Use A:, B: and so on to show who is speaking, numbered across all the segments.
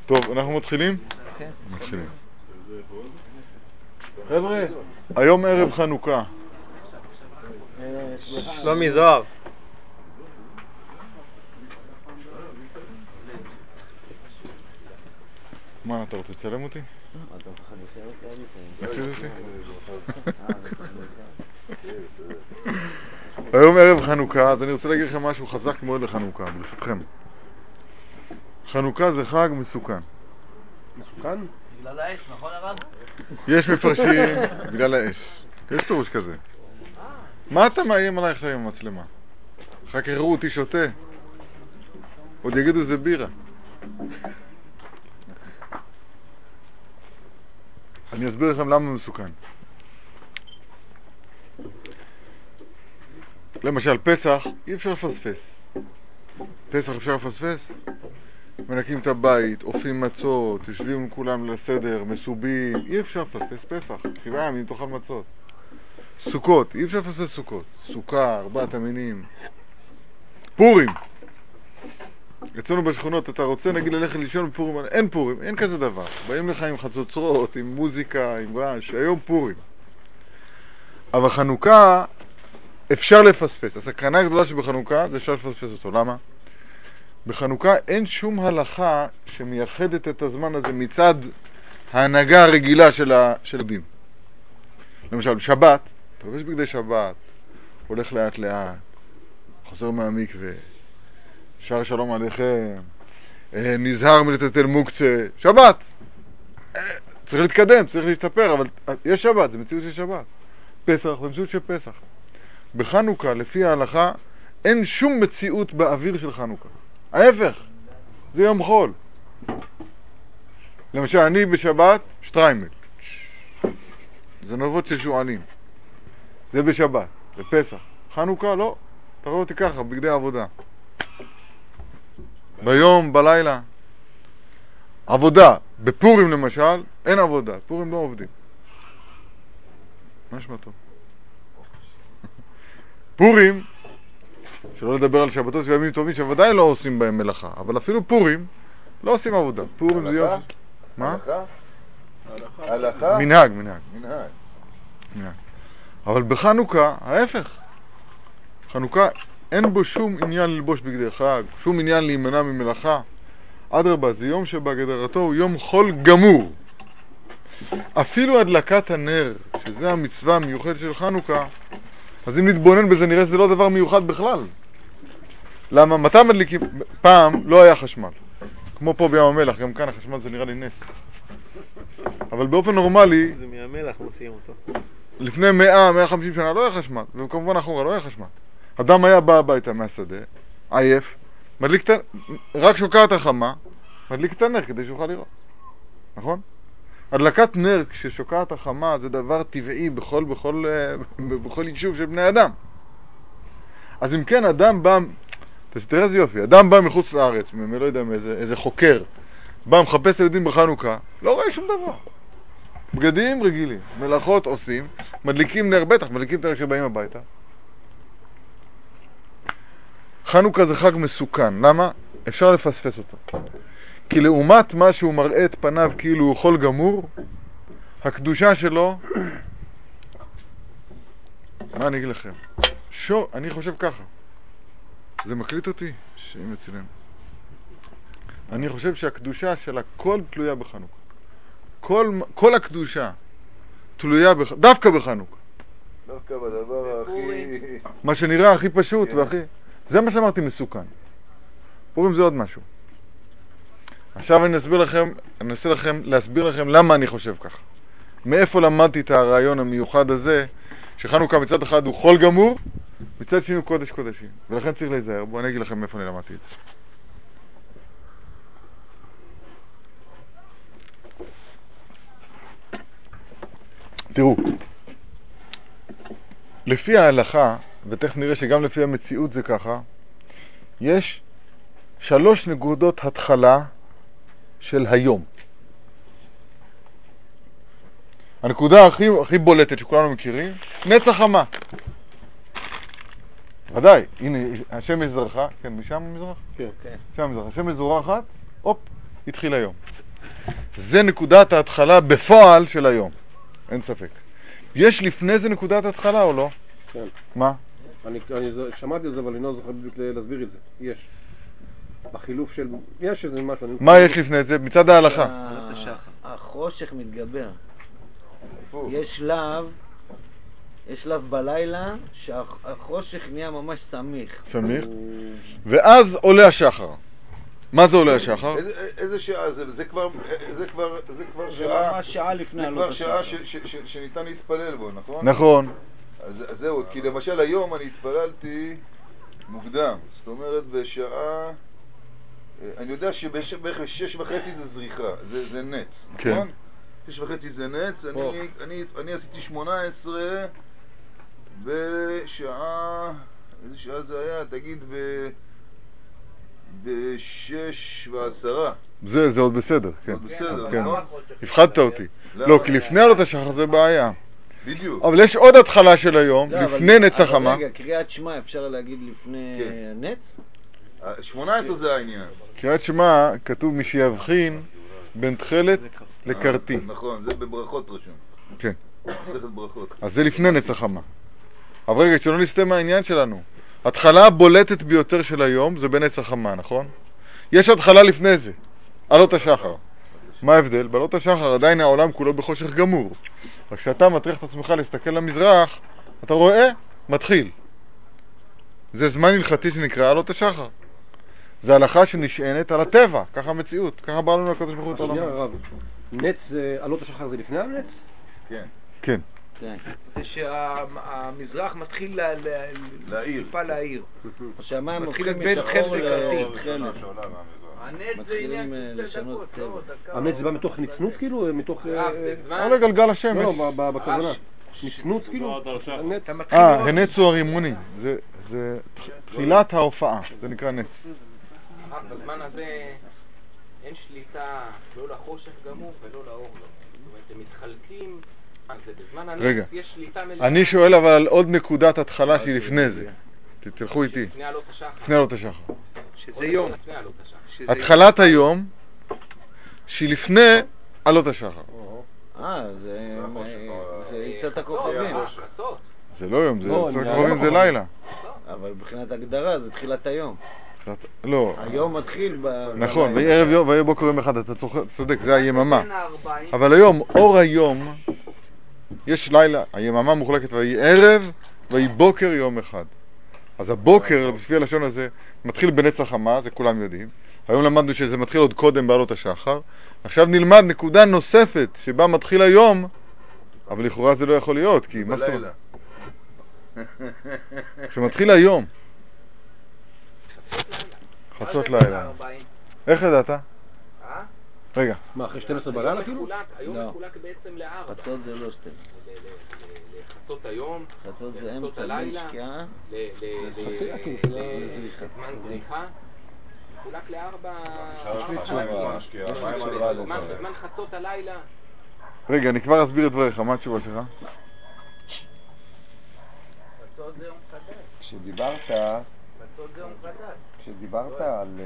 A: טוב, אנחנו מתחילים?
B: כן.
A: מתחילים.
B: חבר'ה,
A: היום ערב חנוכה.
B: שלומי זוהר.
A: מה, אתה רוצה לצלם אותי? תקליט אותי? היום ערב חנוכה, אז אני רוצה להגיד לכם משהו חזק מאוד לחנוכה, ברשותכם. חנוכה זה חג מסוכן.
B: מסוכן?
C: בגלל האש, נכון הרב?
A: יש מפרשים בגלל האש. יש פירוש כזה. מה אתה מאיים עליי עכשיו עם המצלמה? אחר כך יראו אותי שותה. עוד יגידו זה בירה. אני אסביר לכם למה מסוכן. למשל, פסח אי אפשר לפספס. פסח אפשר לפספס? מנקים את הבית, אופים מצות, יושבים כולם לסדר, מסובים. אי אפשר לפספס פסח. 7 ימים תאכל מצות. סוכות, אי אפשר לפספס סוכות. סוכה, 4 המינים. פורים. אצלנו בשכונות, אתה רוצה נגיד ללכת לישון בפורים, אין פורים, אין כזה דבר. באים לך עם חצוצרות, עם מוזיקה, עם רעש, היום פורים. אבל חנוכה אפשר לפספס. הסכנה הגדולה שבחנוכה זה אפשר לפספס אותו. למה? בחנוכה אין שום הלכה שמייחדת את הזמן הזה מצד ההנהגה הרגילה של הדין. למשל, בשבת, אתה לובש בגדי שבת, הולך לאט לאט, חוזר מהמקווה, שר שלום עליכם, נזהר מלטטל מוקצה, שבת! צריך להתקדם, צריך להשתפר, אבל יש שבת, זה מציאות של שבת. פסח, זה מציאות של פסח. בחנוכה, לפי ההלכה, אין שום מציאות באוויר של חנוכה. ההפך, זה יום חול. למשל, אני בשבת, שטריימל. זה נובות של שועלים. זה בשבת, בפסח. חנוכה, לא. אתה רואה אותי ככה, בגדי עבודה. ביום, בלילה. עבודה. בפורים למשל, אין עבודה. פורים לא עובדים. מה נשמע טוב? פורים, שלא לדבר על שבתות וימים טובים שוודאי לא עושים בהם מלאכה, אבל אפילו פורים לא עושים עבודה. פורים זה יום... מה?
D: הלכה?
A: מנהג.
D: מנהג.
A: אבל בחנוכה, ההפך. חנוכה אין בו שום עניין ללבוש בגדי חג, שום עניין להימנע ממלאכה. אדרבה, זה יום שבהגדרתו הוא יום חול גמור. אפילו הדלקת הנר, שזה המצווה המיוחדת של חנוכה, אז אם נתבונן בזה נראה שזה לא דבר מיוחד בכלל. למה? מתי מדליקים? פעם לא היה חשמל. כמו פה בים המלח, גם כאן החשמל זה נראה לי נס. אבל באופן נורמלי...
B: זה מהמלח מוציאים אותו.
A: לפני 150 שנה לא היה חשמל, וכמובן אחורה לא היה חשמל. אדם היה בא הביתה מהשדה, עייף, מדליק רק שוקעת החמה, מדליק את הנר כדי שיוכל לראות. נכון? הדלקת נר כששוקעת החמה זה דבר טבעי בכל יישוב של בני אדם. אז אם כן, אדם בא, תראה איזה יופי, אדם בא מחוץ לארץ, לא יודע איזה חוקר, בא מחפש ילדים בחנוכה, לא רואה שום דבר. בגדים רגילים, מלאכות עושים, מדליקים נר, בטח, מדליקים את הנר כשבאים הביתה. חנוכה זה חג מסוכן, למה? אפשר לפספס אותו. כי לעומת מה שהוא מראה את פניו כאילו הוא חול גמור, הקדושה שלו, מה אני אגיד לכם? אני חושב ככה. זה מקליט אותי? שאם אצלנו. אני חושב שהקדושה של הכל תלויה בחנוכה. כל הקדושה תלויה דווקא בחנוכה.
D: דווקא בדבר הכי...
A: מה שנראה הכי פשוט והכי... זה מה שאמרתי מסוכן. פורים זה עוד משהו. עכשיו אני אנסה להסביר לכם למה אני חושב ככה. מאיפה למדתי את הרעיון המיוחד הזה, שחנוכה מצד אחד הוא חול גמור, מצד שני הוא קודש קודשים. ולכן צריך להיזהר. בואו אני אגיד לכם מאיפה אני למדתי את זה. תראו, לפי ההלכה, ותכף נראה שגם לפי המציאות זה ככה, יש 3 נקודות התחלה של היום. הנקודה הכי בולטת שכולנו מכירים, נצח חמה. ודאי, הנה, השמש זרחה, כן, משם מזרח?
B: כן.
A: שם מזרח, השמש זורחת, הופ, התחיל היום. זה נקודת ההתחלה בפועל של היום. אין ספק. יש לפני זה נקודת התחלה או לא?
C: כן.
A: מה?
C: אני שמעתי את זה, אבל אני לא זוכר בדיוק להסביר את זה. יש. בחילוף של... יש איזה משהו.
A: מה יש לפני זה? מצד ההלכה.
E: החושך מתגבר. יש שלב בלילה שהחושך נהיה ממש סמיך.
A: סמיך. ואז עולה השחר. מה זה עולה השחר?
D: איזה שעה זה? זה כבר
E: זה
D: שעה...
E: ממש שעה לפני
D: זה
E: עלות
D: כבר
E: השחר.
D: שעה שניתן להתפלל בו, נכון?
A: נכון.
D: אז זהו, כי למשל היום אני התפללתי מוקדם. זאת אומרת בשעה... אני יודע שבערך 6:30 זה זריחה, זה נץ,
A: כן.
D: נכון? 6:30 זה נץ, אני עשיתי 18 בשעה... איזה שעה זה היה? תגיד ב6:10.
A: זה עוד בסדר, כן.
D: עוד בסדר,
A: כן.
D: נכון?
A: הפחדת אותי. לא, כי לפני עלות השחר זה בעיה.
D: בדיוק.
A: אבל יש עוד התחלה של היום, לפני נץ החמה.
E: רגע, קריאת שמע אפשר להגיד לפני נץ?
D: 18 זה העניין.
A: קריאת שמע כתוב מי שיבחין בין תכלת לקרתי.
D: נכון, זה בברכות רשום.
A: כן.
D: מסכת ברכות.
A: אז זה לפני נץ החמה. אבל רגע, שלא נסתם מהעניין שלנו. התחלה הבולטת ביותר של היום זה בנץ החמה, נכון? יש התחלה לפני זה, עלות השחר. מה ההבדל? בעלות השחר עדיין העולם כולו בחושך גמור. רק כשאתה מטריח את עצמך להסתכל למזרח, אתה רואה, מתחיל. זה זמן הלכתי שנקרא עלות השחר. זה הלכה שנשענת על הטבע, ככה המציאות, ככה בא לנו לקדוש ברוך הוא את העולם.
C: שנייה הרב, נץ, עלות השחר זה לפני הנץ?
D: כן.
A: כן.
B: זה שהמזרח מתחיל טיפה להעיר.
E: שהמים
B: מתחיל
E: הופכים
B: בין חלק
E: משחור
B: לקרטין.
E: לתכלת.
F: הנץ זה עניין של 2 דקות, לא דקה.
C: הנץ זה בא מתוך נצנות כאילו? מתוך...
F: זה זמן.
A: עולה גלגל השמש.
C: לא, בכוונה. נצנות כאילו? הנץ.
A: הנץ הוא הרימוני. זה תחילת ההופעה, זה נקרא נץ.
F: בזמן הזה אין שליטה לא לחושך גמור ולא לאור לא. זאת אומרת, הם מתחלקים. בזמן
A: רגע,
F: הנץ יש שליטה מלאה.
A: אני שואל אבל על עוד נקודת התחלה שהיא לפני זה. תלכו איתי.
F: לפני עלות השחר.
A: לפני עלות השחר.
B: שזה יום.
F: לפני עלות השחר.
A: התחלת היום שהיא לפני עלות השחר.
E: זה יצאת הכוכבים.
F: חצות.
A: זה לא יום, זה יצאת הכוכבים, זה לילה.
E: אבל מבחינת הגדרה זה תחילת היום.
A: לא.
E: היום מתחיל
A: נכון, ויהי ערב יום ויהי בוקר יום אחד, אתה צודק, זה היממה. אבל היום, אור היום, יש לילה, היממה מוחלקת ויהי ערב ויהי בוקר יום אחד. אז הבוקר, לפי הלשון הזה, מתחיל בנץ החמה, זה כולם יודעים. היום למדנו שזה מתחיל עוד קודם בעלות השחר. עכשיו נלמד נקודה נוספת שבה מתחיל היום, אבל לכאורה זה לא יכול להיות, כי מה זאת אומרת? כשמתחיל היום. חצות לילה. איך ידעת? רגע.
C: מה, אחרי 12 בלילה כאילו?
F: היום מחולק בעצם ל4.
E: חצות זה לא 12.
F: לחצות היום,
E: חצות זה אמצע
F: הלילה,
E: לשקיעה.
F: לזמן זריחה. מחולק ל4. בזמן חצות הלילה.
A: רגע, אני כבר אסביר את דבריך, מה התשובה שלך?
F: חצות זה יום חדש.
G: כשדיברת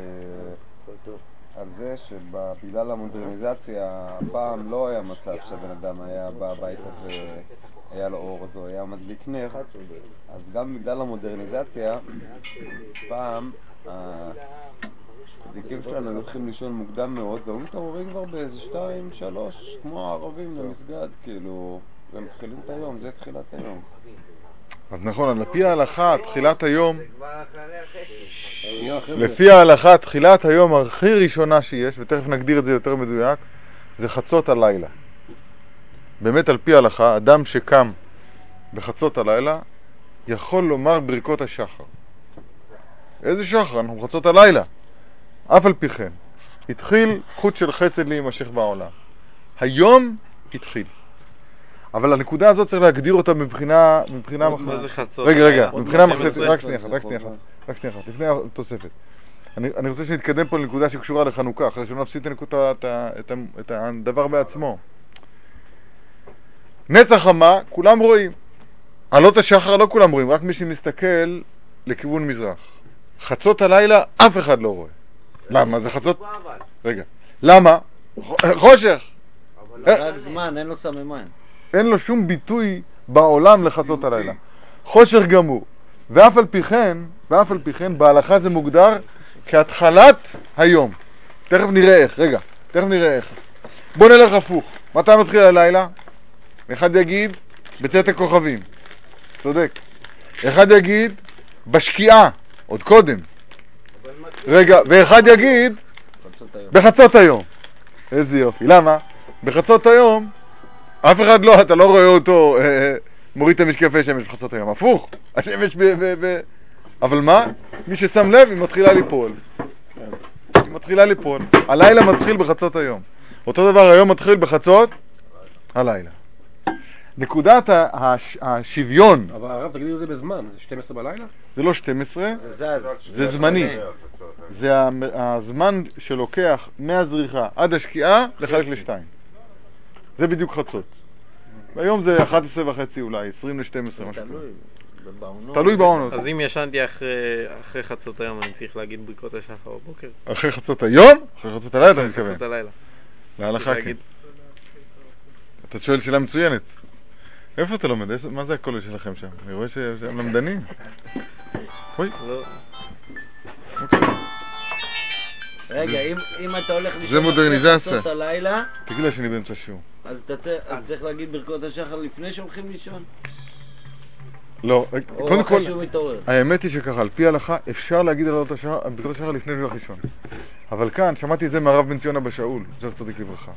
G: על זה שבגלל המודרניזציה הפעם לא היה מצב שהבן אדם היה בא הביתה והיה לו אור, אז הוא היה מדליק נר, אז גם בגלל המודרניזציה פעם הצדיקים שלנו הולכים לישון מוקדם מאוד והיו מתעוררים כבר באיזה 2-3 כמו הערבים למסגד, כאילו, והם מתחילים את היום, זה תחילת היום.
A: אז נכון, לפי ההלכה, תחילת היום, לפי ההלכה, תחילת היום הכי ראשונה שיש, ותכף נגדיר את זה יותר מדויק, זה חצות הלילה. באמת על פי ההלכה, אדם שקם בחצות הלילה, יכול לומר ברכות השחר. איזה שחר? אנחנו בחצות הלילה. אף על פי כן, התחיל חוט של חסד להימשך בעולם. היום התחיל. אבל הנקודה הזאת צריך להגדיר אותה מבחינה
B: מה זה חצות?
A: רגע, מבחינה מחשבת, רק שנייה אחת, לפני התוספת. אני רוצה שנתקדם פה לנקודה שקשורה לחנוכה, אחרי שלא נפסיד את הדבר בעצמו. נץ החמה, כולם רואים. עלות השחר לא כולם רואים, רק מי שמסתכל לכיוון מזרח. חצות הלילה, אף אחד לא רואה. למה? זה חצות... רגע. למה? חושך.
E: רק זמן, אין לו סממן.
A: אין לו שום ביטוי בעולם לחצות הלילה. חושך גמור. ואף על פי כן, בהלכה זה מוגדר כהתחלת היום. תכף נראה איך. בוא נלך הפוך. מתי מתחיל הלילה? אחד יגיד בצאת הכוכבים. צודק. אחד יגיד בשקיעה, עוד קודם. רגע, ואחד יגיד בחצות היום. איזה יופי. למה? בחצות היום אף אחד לא, אתה לא רואה אותו מוריד את המשקפי שמש בחצות היום. הפוך. השמש אבל מה? מי ששם לב, היא מתחילה ליפול. הלילה מתחיל בחצות היום. אותו דבר היום מתחיל בחצות הלילה. נקודת השוויון.
C: אבל הרב, תגידי את זה בזמן, זה 12 בלילה?
A: זה לא 12, זה זמני. זה הזמן שלוקח מהזריחה עד השקיעה לחלק לשתיים. זה בדיוק חצות. היום זה 11:30 אולי, 20 ל-12 משהו. תלוי בעונות.
B: אז אם ישנתי אחרי חצות היום, אני צריך להגיד ברכות השחר בבוקר?
A: אחרי חצות היום? אחרי חצות הלילה אתה מתכוון?
B: חצות הלילה.
A: להלכה כן. אתה שואל שאלה מצוינת. איפה אתה לומד? מה זה הקול שלכם שם? אני רואה שהם למדנים. אוי.
B: לא.
A: אוקיי.
E: רגע, אם אתה הולך
A: זה מודרניזציה.
E: חצות הלילה,
A: תגיד לה שאני באמצע שיעור.
E: אז צריך להגיד ברכות השחר לפני שהולכים לישון?
A: לא, קודם כל,
E: שהוא מתעורר.
A: האמת היא שככה, על פי ההלכה, אפשר להגיד על ברכות השחר לפני שביל הראשון. אבל כאן, שמעתי את זה מהרב בן ציון אבא שאול, זכר צדיק לברכה.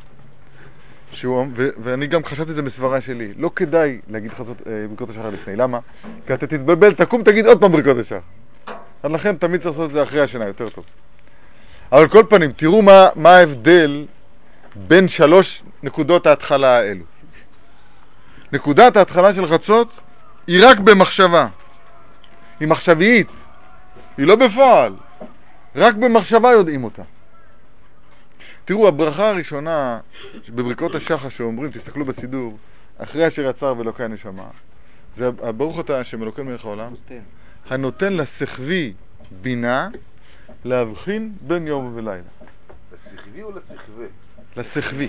A: ואני גם חשבתי את זה בסברה שלי. לא כדאי להגיד ברכות השחר לפני. למה? כי אתה תתבלבל, תקום, תגיד עוד פעם ברכות השחר. אז לכן תמיד צריך לעשות את זה אחרי השינה, יותר טוב. אבל כל פנים, תראו מה ההבדל בין 3 נקודות ההתחלה האלו. נקודת ההתחלה של חצות היא רק במחשבה. היא מחשבית. היא לא בפועל. רק במחשבה יודעים אותה. תראו, הברכה הראשונה בברכות השחר שאומרים, תסתכלו בסידור, אחרי אשר יצר ואלוקי הנשמה, זה ברוך אתה השם אלוקי מלך העולם, הנותן לסחבי בינה להבחין בין יום ולילה.
D: לסחבי או לסחווה?
A: לסחבי.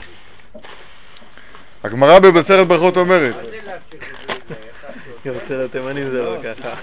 A: הגמרא במסכת ברכות אומרת,
B: אני רוצה לתימנים זה לא ככה.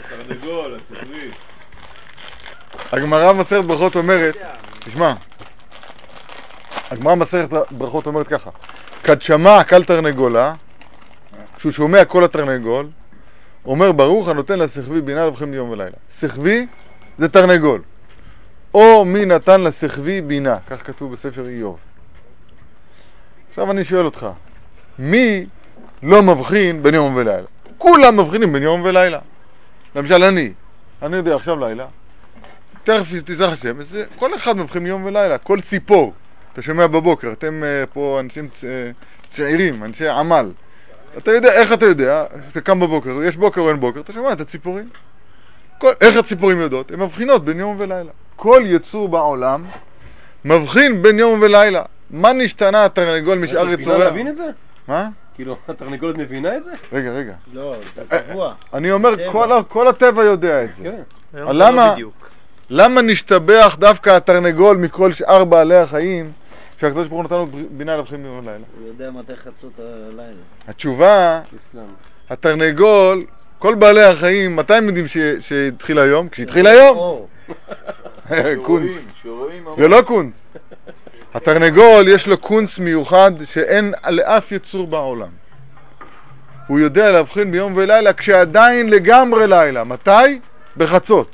A: הגמרא במסכת ברכות אומרת, תשמע, הגמרא במסכת ברכות אומרת ככה, כד שמע קל תרנגולה, כשהוא שומע קול התרנגול, אומר ברוך הנותן לסחבי בינה להבחין יום ולילה. סחבי זה תרנגול. או מי נתן לסחבי בינה, כך כתוב בספר איוב. עכשיו אני שואל אותך, מי לא מבחין בין יום ולילה? כולם מבחינים בין יום ולילה. למשל אני יודע עכשיו לילה, תכף תזרח השם, כל אחד מבחין יום ולילה, כל ציפור. אתה שומע בבוקר, אתם פה אנשים צעירים, אנשי עמל. אתה יודע, איך אתה יודע? אתה קם בבוקר, יש בוקר או אין בוקר, אתה שומע את הציפורים. איך הציפורים יודעות? הן מבחינות בין יום ולילה. כל יצור בעולם מבחין בין יום ולילה. מה נשתנה התרנגול משאר יצוריה?
C: בינה להבין את זה?
A: מה?
C: כאילו, התרנגולת מבינה את זה?
A: רגע.
E: לא, זה קבוע.
A: אני אומר, כל הטבע יודע את זה.
C: כן.
A: למה נשתבח דווקא התרנגול מכל שאר בעלי החיים שהקדוש ברוך הוא נתן לו בינה להבחין בין יום ולילה?
E: הוא יודע מתי חצות הלילה.
A: התשובה, התרנגול, כל בעלי החיים, מתי הם יודעים שהתחיל היום? כשהתחיל היום? קונץ. זה לא קונץ. התרנגול יש לו קונץ מיוחד שאין לאף יצור בעולם. הוא יודע להבחין ביום ולילה כשעדיין לגמרי לילה. מתי? בחצות.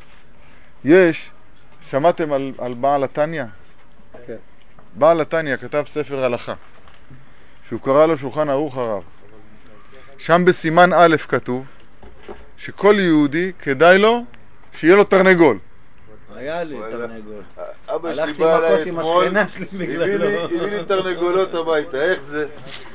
A: שמעתם על בעל התניא?
C: כן.
A: בעל התניא כתב ספר הלכה שהוא קרא לו שולחן ערוך הרב. שם בסימן א' כתוב שכל יהודי כדאי לו שיהיה לו תרנגול.
E: היה לי תרנגול.
D: אבא שלי
E: הלכתי
D: בא
E: מכות
D: אליי
E: עם
D: אתמול,
E: השכנה שלי בגללו.
D: הביא לי תרנגולות הביתה, איך זה?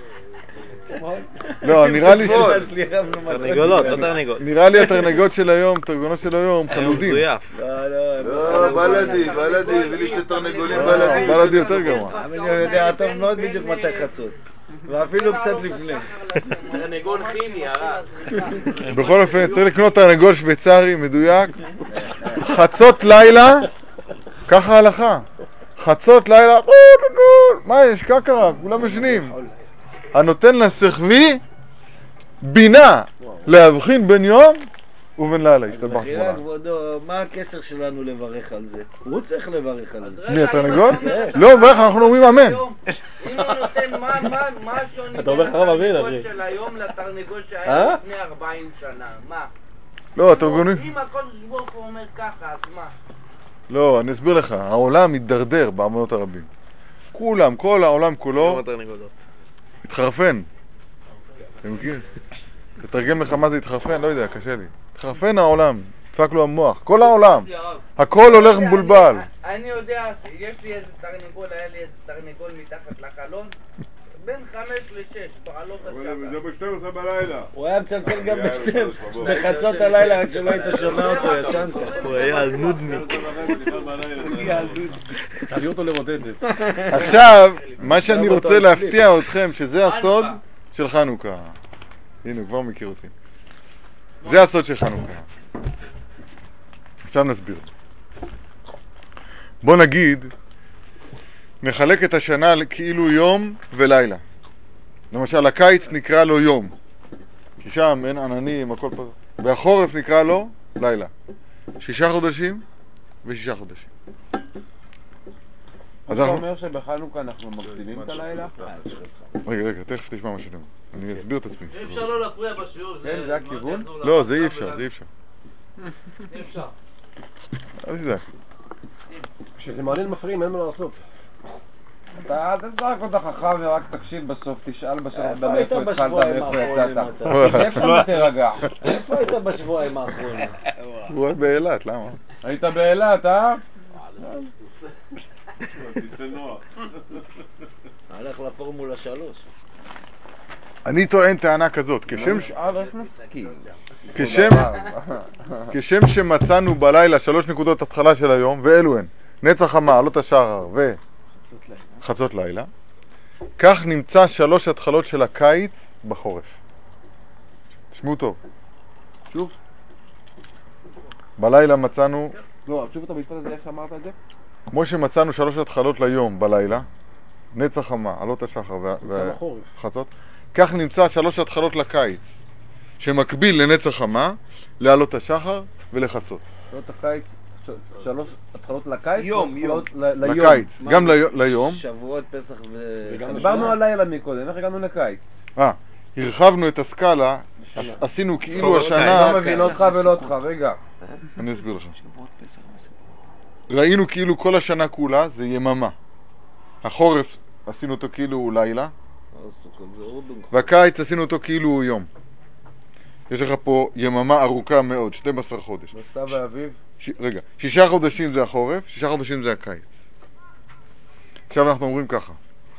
A: לא, נראה לי
B: תרנגולות, לא תרנגול.
A: נראה לי התרנגות של היום, תרנגולות של היום, חלודים.
B: מזויף.
D: לא, בלדי, הביא לי 2 תרנגולים בלדי.
A: בלדי יותר גרוע.
E: אבל אני יודע טוב מאוד בדיוק מתי חצות. ואפילו קצת לפני.
F: תרנגול כימי, הרב.
A: בכל אופן, צריך לקנות תרנגול שוויצרי מדויק. חצות לילה, ככה ההלכה. חצות לילה, מה יש? קקרה, כולם ישנים. הנותן לסחבי בינה להבחין בין יום ובין לילה. השתבח
E: מחילה
A: שמונה.
E: כבודו, מה הקשר שלנו לברך על זה? הוא צריך לברך על זה.
A: מי, התרנגול? לא, ברך, אנחנו אומרים אמן.
F: אם הוא נותן, מה השוני
B: אתה אומר
F: בין
B: חרב אביב,
F: התרנגול
B: אחי.
F: של היום לתרנגול שהיה לפני 40 שנה? מה?
A: לא, התרגולים.
F: אם הקודש ברוך הוא אומר ככה, אז מה?
A: לא, אני אסביר לך. העולם מתדרדר באמונות הרבים. כולם, כל העולם כולו
B: יום התרנגולות.
A: התחרפן. אתה מכיר? תתרגם לך מה זה התחרפן? לא יודע, קשה לי. התחרפן העולם, דפק לו המוח. כל העולם. הכל הולך מבולבל.
F: אני יודע, יש לי איזה תרנגול, היה לי איזה תרנגול מתחת לחלון, בין 5 ל-6, בעלות השבת.
C: ב-12 בלילה.
E: הוא היה מצלצל גם בחצות הלילה, רק שלא היית שומע אותו, ישנת.
B: הוא היה נודניק.
C: תביא אותו לרוטטת.
A: עכשיו, מה שאני רוצה להפתיע אתכם, שזה הסוד של חנוכה. הנה, הוא כבר מכיר אותי. זה הסוד של חנוכה. עכשיו נסביר. בוא נגיד, נחלק את השנה כאילו יום ולילה. למשל, הקיץ נקרא לו יום, כי שם אין עננים, הכל פה. והחורף נקרא לו לילה. 6 חודשים ו6 חודשים.
G: אתה אומר שבחנוכה אנחנו מקדימים את הלילה?
A: רגע, תכף תשמע מה שאני אומר. אני אסביר את עצמי.
F: אי אפשר לא להפריע בשיעור,
G: זה הכיוון?
A: לא, זה אי אפשר, זה אי אפשר.
F: אי אפשר.
A: אל תדאג.
C: כשזה מעניין מפריעים, אין מה לעשות.
G: אתה אל תזרק אותה חכם ורק תקשיב בסוף, תשאל בסוף
E: איפה
G: מאיפה
E: היית
G: התחלת,
E: בשבועיים
G: מאיפה
E: האחרונים
G: יצאת.
E: אתה?
G: תשב שם ותרגע.
E: איפה היית בשבועיים האחרונים?
A: הוא רק באילת, למה?
G: היית באילת, אה?
E: הלך לפורמולה 3.
A: אני טוען טענה כזאת,
G: איך נסכים?
A: כשם שמצאנו בלילה 3 נקודות התחלה של היום, ואלו הן, נצח חמה, עלות השחר וחצות לילה, כך נמצא 3 התחלות של הקיץ בחורף. תשמעו טוב.
G: שוב?
A: בלילה מצאנו,
G: לא, שוב את המשפט הזה, איך אמרת את זה?
A: כמו שמצאנו 3 התחלות ליום בלילה, נצח חמה, עלות השחר וחצות, כך נמצא 3 התחלות לקיץ, שמקביל לנצח חמה, לעלות השחר ולחצות.
G: שעות הקיץ, 3 התחלות לקיץ?
E: יום.
A: לקיץ, גם ליום.
E: שבועות, פסח
G: דיברנו על לילה מקודם, איך הגענו לקיץ?
A: הרחבנו את הסקאלה, עשינו כאילו השנה...
G: לא מבין אותך ולא אותך, רגע.
A: אני אסביר לך. ראינו כאילו כל השנה כולה זה יממה. החורף עשינו אותו כאילו הוא לילה, והקיץ עשינו אותו כאילו הוא יום. יש לך פה יממה ארוכה מאוד, 12 חודש.
G: בסתיו ואביב?
A: רגע, 6 חודשים זה החורף, 6 חודשים זה הקיץ. עכשיו אנחנו אומרים ככה.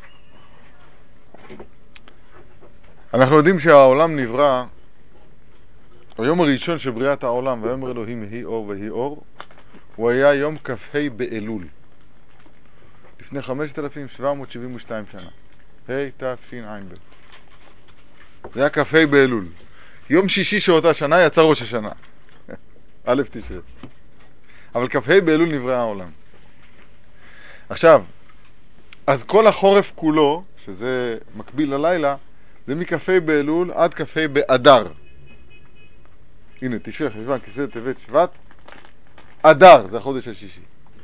A: אנחנו יודעים שהעולם נברא, היום הראשון של בריאת העולם, ויאמר אלוהים יהי אור ויהי אור, הוא היה יום כ"ה באלול. לפני 5,772 שנה. תשע"ב. זה היה כ"ה באלול. יום שישי שאותה שנה יצא ראש השנה. א' תשרי. אבל כ"ה באלול נברא העולם. עכשיו, אז כל החורף כולו, שזה מקביל ללילה, זה מכ"ה באלול עד כ"ה באדר. הנה, תשרי, חשוון, כסלו, טבת, שבט. אדר, זה החודש השישי.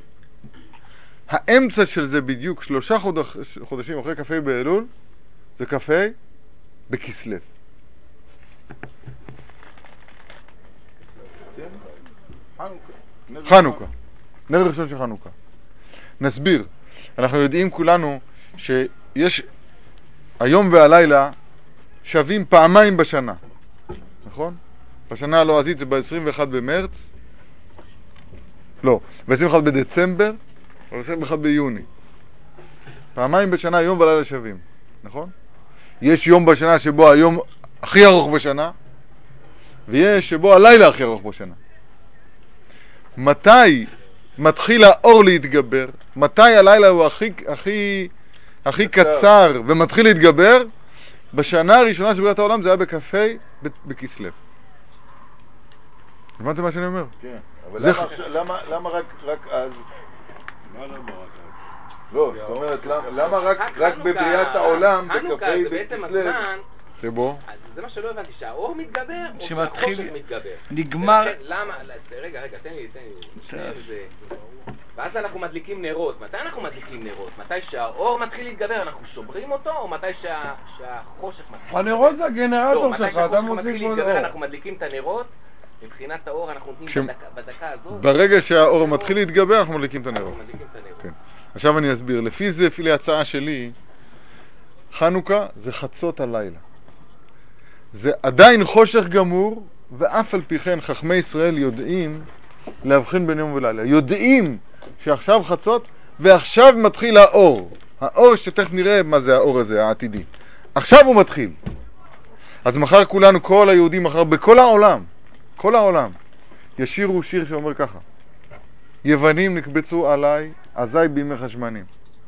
A: האמצע של זה בדיוק 3 חודשים אחרי כ"ה באלול, זה כ"ה בכסלו. חנוכה. נר ראשון של חנוכה. נסביר. אנחנו יודעים כולנו שיש היום והלילה שווים פעמיים בשנה. נכון? בשנה הלועזית זה ב-21 במרץ. לא, ב-21 בדצמבר, או ב-21 ביוני. פעמיים בשנה יום ולילה שווים. נכון? יש יום בשנה שבו היום הכי ארוך בשנה, ויש שבו הלילה הכי ארוך בשנה. מתי מתחיל האור להתגבר? מתי הלילה הוא הכי קצר ומתחיל להתגבר? בשנה הראשונה של בריאת העולם זה היה בכ"ה בכסלו. הבנתם מה שאני אומר?
D: כן, אבל למה רק אז? לא, זאת אומרת, למה רק בבריאת העולם,
F: חנוכה
D: בקפה
F: זה בעצם
D: בכסלו?
F: הזמן,
A: שבו?
F: זה מה שלא הבנתי, שהאור מתגבר או
H: שמתחיל-
F: שהחושך מתגבר?
H: נגמר...
F: ולכן, למה, רגע, תן לי, שניהם זה... ואז אנחנו מדליקים נרות. מתי אנחנו מדליקים נרות? מתי שהאור מתחיל להתגבר, אנחנו שוברים אותו, או מתי שהחושך מתחיל?
G: הנרות זה
F: לא,
G: הגנרטור
F: מתי
G: שלך, אתה
F: שהחושך
G: מוסיף
F: מתחיל
G: עוד
F: להתגבר,
G: אור.
F: אנחנו מדליקים את הנרות. מבחינת האור אנחנו נותנים בדקה הזאת.
A: ברגע שהאור מתחיל להתגבר, אנחנו מדליקים את הנרות.
F: אנחנו מדליקים את הנרות.
A: כן. עכשיו אני אסביר. לפי זה, לפי ההצעה שלי, חנוכה זה חצות הלילה. זה עדיין חושך גמור, ואף על פי כן חכמי ישראל יודעים להבחין בין יום ולילה. יודעים שעכשיו חצות, ועכשיו מתחיל האור. האור שתכף נראה מה זה האור הזה, העתידי. עכשיו הוא מתחיל. אז מחר כולנו, כל היהודים מחר, בכל העולם, כל העולם, ישירו שיר שאומר ככה: יוונים נקבצו עליי, אזי בימי חשמנים.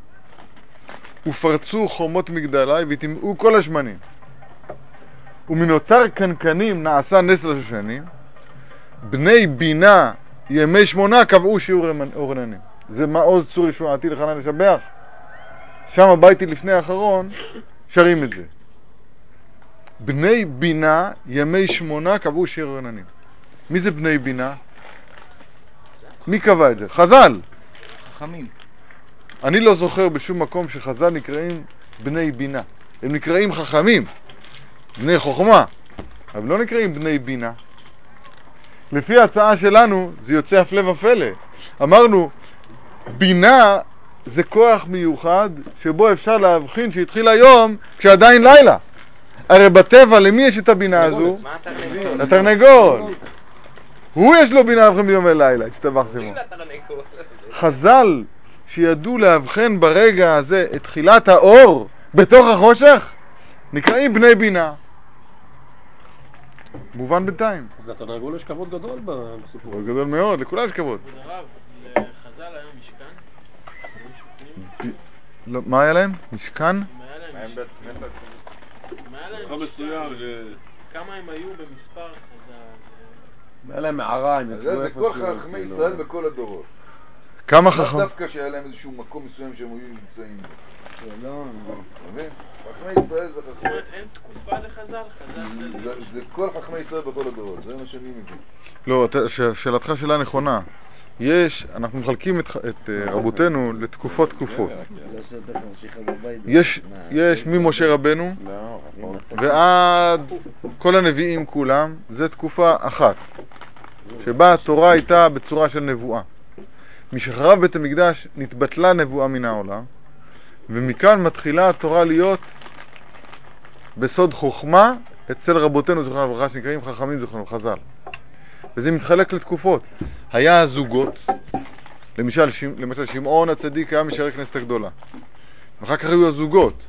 A: ופרצו חומות מגדלי, וטמאו כל השמנים. ומנותר קנקנים נעשה נס לשושנים. בני בינה ימי 8 קבעו שיעור אורננים. זה מעוז צור ישועתי לחנן לשבח. שם הביתי לפני האחרון שרים את זה. בני בינה ימי 8 קבעו שיעור אורננים. מי זה בני בינה? מי קבע את זה? חז"ל.
H: חכמים.
A: אני לא זוכר בשום מקום שחז"ל נקראים בני בינה. הם נקראים חכמים, בני חוכמה, אבל לא נקראים בני בינה. לפי ההצעה שלנו זה יוצא הפלא ופלא. אמרנו, בינה זה כוח מיוחד שבו אפשר להבחין שהתחיל היום כשעדיין לילה. הרי בטבע למי יש את הבינה הזו?
F: מה התרנגול?
A: לתרנגול. הוא יש לו בינה להבחין ביום ולילה, השתבח שמו. חז"ל שידעו להבחן ברגע הזה את תחילת האור בתוך החושך, נקראים בני בינה. מובן בינתיים.
C: אז לתרנגול יש כבוד גדול בסיפור.
A: כבוד גדול מאוד, לכולם יש כבוד.
B: הרב, לחז"ל היום משכן?
A: לא, מה היה להם? משכן?
B: אם היה להם משכן, כמה הם היו במספר חז"ל?
G: היה להם מערה, הם יצאו
D: זה
G: איפה
D: כל
G: שהוא,
D: חכמי
G: כאילו.
D: ישראל בכל הדורות.
A: כמה
D: לא
A: חכם?
D: דווקא שהיה להם איזשהו מקום מסוים שהם היו נמצאים בו.
G: לא,
D: אתה מבין? חכמי ישראל זה
B: זאת
D: חכמי...
B: אומרת, אין תקופה לחז"ל?
D: זה כל חכמי ישראל בכל הדורות, זה מה שאני מבין.
A: לא, שאלתך שאלה נכונה. אנחנו מחלקים את רבותינו לתקופות תקופות. יש ממשה רבנו ועד כל הנביאים כולם, זה תקופה אחת, שבה התורה הייתה בצורה של נבואה. משחרב בית המקדש נתבטלה נבואה מן העולם, ומכאן מתחילה התורה להיות בסוד חוכמה אצל רבותינו זכרונם לברכה, שנקראים חכמים זכרונם, חז"ל. וזה מתחלק לתקופות. היה הזוגות, למשל שמעון הצדיק היה משערי כנסת הגדולה, ואחר כך היו הזוגות,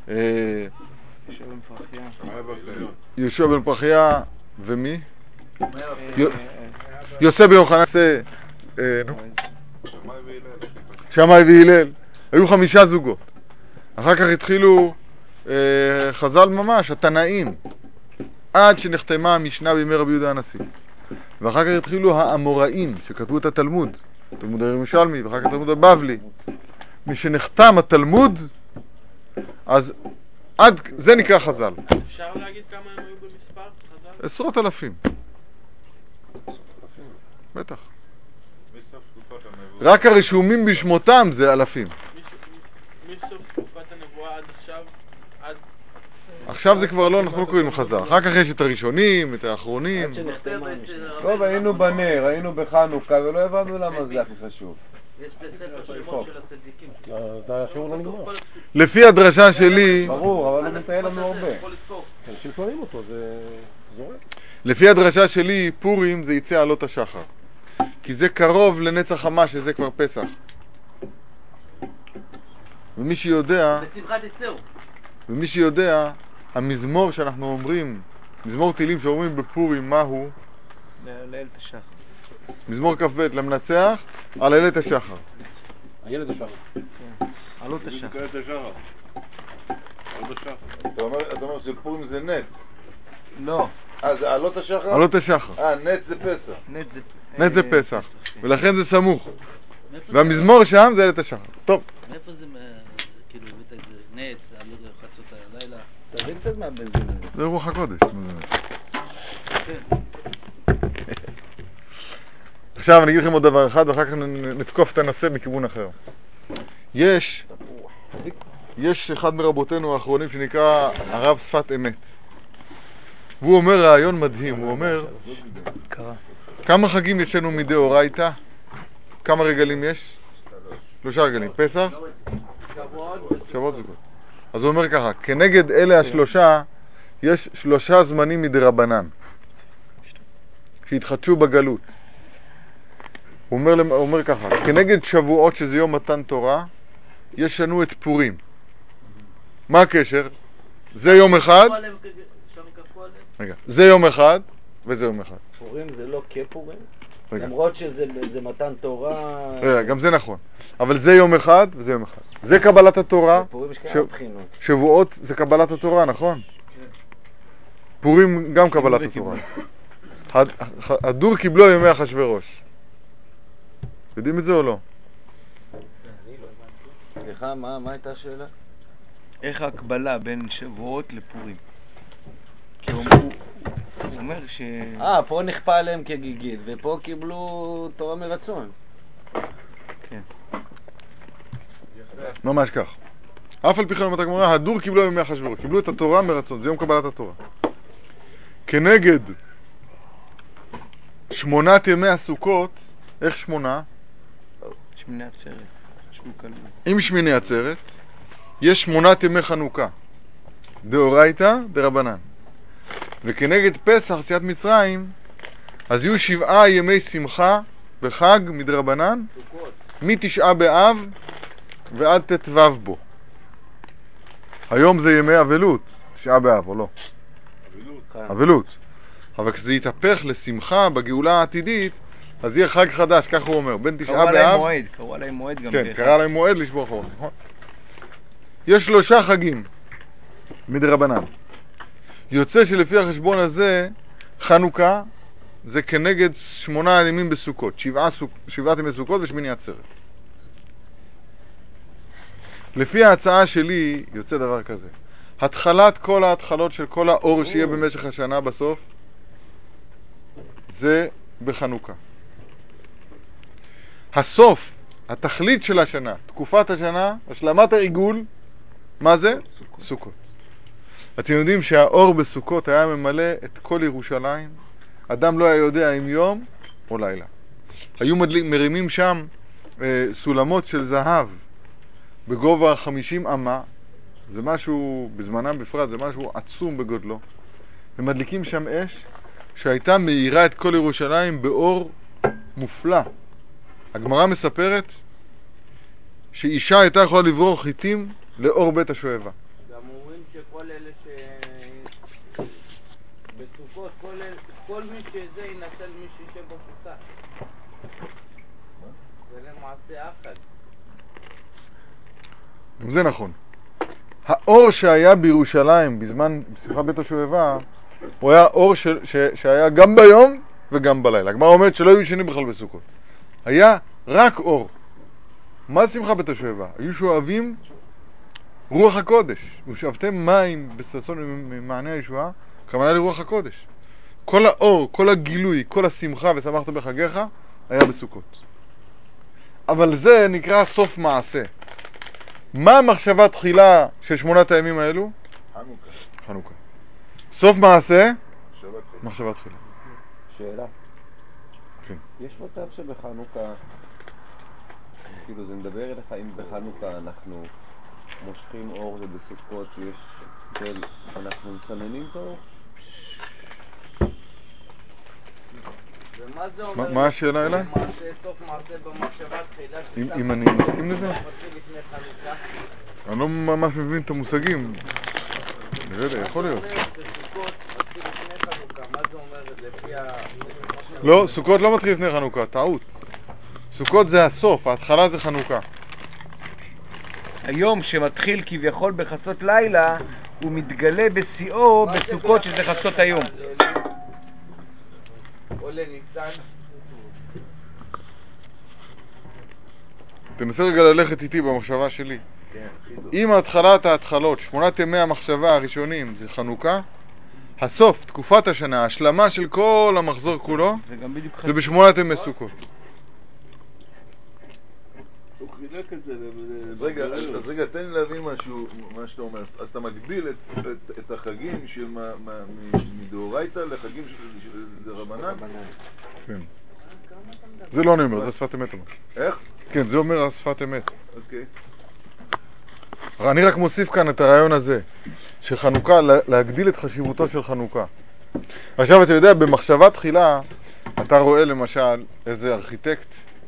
A: יהושע בן פרחיה ומי? יוסף בן יוחנן, שמאי והלל. היו 5 זוגות. אחר כך התחילו חז"ל ממש, התנאים, עד שנחתמה המשנה בימי רבי יהודה הנשיא. ואחר כך התחילו האמוראים שכתבו את התלמוד, תלמוד הירושלמי, ואחר כך תלמוד הבבלי. משנחתם התלמוד, אז עד זה נקרא חז"ל.
B: אפשר להגיד כמה הם היו במספר חז"ל?
A: עשרות אלפים. בטח. רק הרשומים בשמותם זה אלפים.
B: מסוף תקופת הנבואה עד עכשיו?
A: עכשיו זה כבר לא, אנחנו לא קוראים חז"ל. אחר כך יש את הראשונים, את האחרונים.
G: טוב, היינו בנר, היינו בחנוכה, ולא הבנו למה זה הכי חשוב.
F: יש בספר שמות של הצדיקים.
C: זה השיעור לא נגמר.
A: לפי הדרשה שלי,
G: ברור, אבל הוא מטייל לנו הרבה.
C: אנשים שואלים אותו, זה זורק.
A: לפי הדרשה שלי, פורים זה יצא עלות השחר. כי זה קרוב לנצח חמה, שזה כבר פסח. ומי שיודע, המזמור שאנחנו אומרים, מזמור תהילים שאומרים בפורים, מהו?
H: ליל השחר.
A: מזמור כ"ב, למנצח, על ליל השחר.
C: הילד השחר.
H: עלות השחר.
D: אתה אומר שפורים זה נץ.
H: לא.
D: זה עלות השחר?
A: עלות השחר.
D: נץ זה פסח.
A: נץ זה פסח, ולכן זה סמוך. והמזמור שם זה איילת השחר. טוב.
H: מאיפה זה, כאילו, הבאת את זה נץ, עלו לחצות הלילה?
E: תבין קצת מהבנזין הזה.
A: זה רוח הקודש. עכשיו אני אגיד לכם עוד דבר אחד ואחר כך נתקוף את הנושא מכיוון אחר. יש אחד מרבותינו האחרונים שנקרא הרב שפת אמת. והוא אומר רעיון מדהים, הוא אומר כמה חגים יש לנו מדאורייתא? כמה רגלים יש? 3 רגלים, פסח? שבועות סוכות. אז הוא אומר ככה, כנגד אלה השלושה יש 3 זמנים מדרבנן שהתחדשו בגלות. הוא אומר ככה, כנגד שבועות שזה יום מתן תורה יש לנו את פורים. מה הקשר? זה יום אחד, רגע, זה יום אחד וזה יום אחד.
E: פורים זה לא כפורים? למרות שזה מתן תורה...
A: רגע, גם זה נכון. אבל זה יום אחד וזה יום אחד. זה קבלת התורה.
E: פורים יש כמה בחינות.
A: שבועות זה קבלת התורה, נכון? פורים גם קבלת התורה. הדור קיבלו ימי אחשוורוש. יודעים את זה או לא?
E: סליחה, מה הייתה השאלה?
H: איך ההקבלה בין שבועות לפורים? כי הוא אומר ש...
E: פה נכפה עליהם כגיגית, ופה קיבלו תורה מרצון.
H: כן.
A: ממש כך. אף על פי כן אומרת הגמרא, הדור קיבלו ימי אחשוורוש, קיבלו את התורה מרצון, זה יום קבלת התורה. כנגד 8 ימי הסוכות, איך 8?
H: שמיני עצרת.
A: עם שמיני עצרת, יש 8 ימי חנוכה. דאורייתא דרבנן. וכנגד פסח, עשיית מצרים, אז יהיו 7 ימי שמחה בחג מדרבנן, מ9 באב ועד ט"ו בו. היום זה ימי אבלות, 9 באב או לא? אבלות. אבל כשזה יתהפך לשמחה בגאולה העתידית, אז יהיה חג חדש, כך הוא אומר, בין 9 באב...
H: קראו עליהם מועד גם.
A: כן, קרא להם מועד לשבור חור, נכון? יש 3 חגים מדרבנן. יוצא שלפי החשבון הזה, חנוכה זה כנגד 8 ימים בסוכות, 7 ימי סוכות ושמיני עצרת. לפי ההצעה שלי יוצא דבר כזה. התחלת כל ההתחלות של כל האור שיהיה במשך השנה בסוף, זה בחנוכה. הסוף, התכלית של השנה, תקופת השנה, השלמת העיגול, מה זה? סוכות. אתם יודעים שהאור בסוכות היה ממלא את כל ירושלים? אדם לא היה יודע אם יום או לילה. היו מרימים שם סולמות של זהב בגובה 50 אמה, זה משהו, בזמנם בפרט, זה משהו עצום בגודלו. ומדליקים שם אש שהייתה מאירה את כל ירושלים באור מופלא. הגמרא מספרת שאישה הייתה יכולה לברור חיטים לאור בית השואבה.
I: גם אומרים שכל אלה בסוכות, כל מי שזה ינצל מי שישב בסוכה. זה למעשה אחד.
A: גם זה נכון. האור שהיה בירושלים בזמן שמחת בית השואבה, הוא היה אור שהיה גם ביום וגם בלילה. הגמרא אומרת שלא היו ישנים בכלל בסוכות. היה רק אור. מה שמחת בית השואבה? היו שואבים רוח הקודש. ושאבתם מים בששון ממעייני הישועה, הכוונה לרוח הקודש. כל האור, כל הגילוי, כל השמחה ושמחת בחגיך היה בסוכות. אבל זה נקרא סוף מעשה. מה המחשבה תחילה של 8 הימים האלו? חנוכה. סוף מעשה? מחשבה תחילה.
G: שאלה.
A: כן.
G: יש מצב שבחנוכה, כאילו זה מדבר אליך אם בחנוכה אנחנו מושכים אור ובסוכות יש של אנחנו מסננים את האור?
I: ומה זה אומר?
A: מה השאלה אליי?
I: מעשה, סוף מעשה במחשבה תחילה.
A: אם אני מסכים לזה?
I: מתחיל לפני חנוכה.
A: אני לא ממש מבין את המושגים. נראה לי, יכול להיות.
I: סוכות מתחיל לפני חנוכה, מה זה אומר לפי ה...
A: לא, סוכות לא מתחיל לפני חנוכה, טעות. סוכות זה הסוף, ההתחלה זה חנוכה.
H: היום שמתחיל כביכול בחצות לילה, הוא מתגלה בשיאו בסוכות שזה חצות היום.
I: או לניסן.
A: תנסה רגע ללכת איתי במחשבה שלי. אם התחלת ההתחלות, 8 ימי המחשבה הראשונים זה חנוכה, הסוף, תקופת השנה, ההשלמה של כל המחזור כולו, זה ב8 ימי סוכות.
D: אז רגע, תן לי להבין משהו, מה שאתה אומר. אז אתה מגביל את החגים של מדאורייתא לחגים של רבנן?
A: כן. זה לא אני אומר, זה שפת אמת.
D: איך?
A: כן, זה אומר שפת אמת.
D: אוקיי.
A: אני רק מוסיף כאן את הרעיון הזה, שחנוכה, להגדיל את חשיבותו של חנוכה. עכשיו אתה יודע, במחשבה תחילה, אתה רואה למשל איזה ארכיטקט,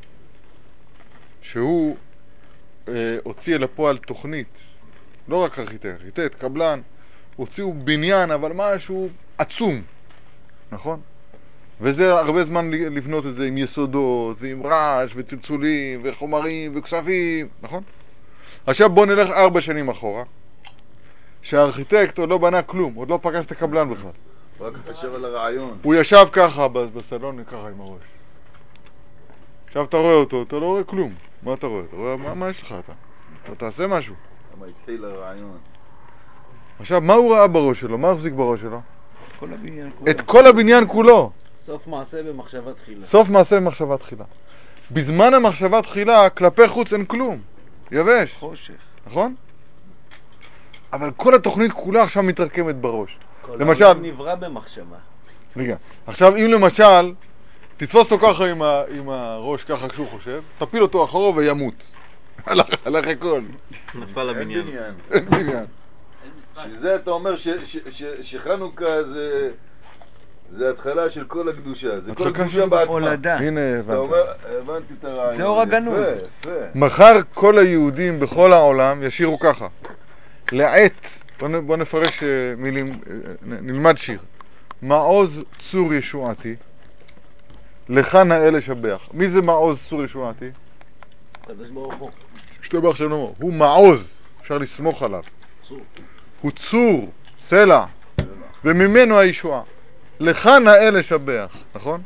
A: שהוא הוציא אל הפועל תוכנית, לא רק ארכיטקט, קבלן, הוציאו בניין, אבל משהו עצום, נכון? וזה הרבה זמן לבנות את זה עם יסודות, ועם רעש, וצלצולים, וחומרים, וכספים, נכון? עכשיו בוא נלך 4 שנים אחורה, שהארכיטקט עוד לא בנה כלום, עוד לא פגש את הקבלן בכלל.
D: רק חשב על הרעיון.
A: הוא ישב ככה בסלון, ככה עם הראש. עכשיו אתה רואה אותו, אתה לא רואה כלום. מה אתה רואה? אתה רואה, מה יש לך אתה תעשה משהו.
D: למה התחיל הרעיון?
A: עכשיו, מה הוא ראה בראש שלו? מה החזיק בראש שלו?
H: כל הבניין כולו.
A: את כל הבניין כולו.
E: סוף מעשה במחשבה תחילה.
A: סוף מעשה במחשבה תחילה. בזמן המחשבה תחילה, כלפי חוץ אין כלום. יבש.
H: חושך.
A: נכון? אבל כל התוכנית כולה עכשיו מתרקמת בראש.
E: למשל נברא במחשבה.
A: רגע, עכשיו אם למשל תתפוס אותו ככה עם הראש ככה כשהוא חושב, תפיל אותו אחורה וימות. הלך הכל.
B: נפל הבניין.
A: אין בניין.
D: שזה אתה אומר שחנוכה זה התחלה של כל הקדושה, זה כל הקדושה בעצמה.
A: הנה
D: הבנתי את הרעיון.
H: זה אור הגנוז.
A: מחר כל היהודים בכל העולם ישירו ככה. לעת, בוא נפרש מילים, נלמד שיר. מעוז צור ישועתי, לך נאה לשבח. מי זה מעוז צור ישועתי?
E: קדוש ברוך הוא.
A: השתבח שמו. הוא מעוז, אפשר לסמוך עליו. הוא צור, סלע, וממנו הישועה. לך נאה לשבח, נכון?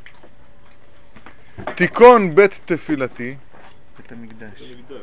A: תיקון בית תפילתי,
H: בית המקדש,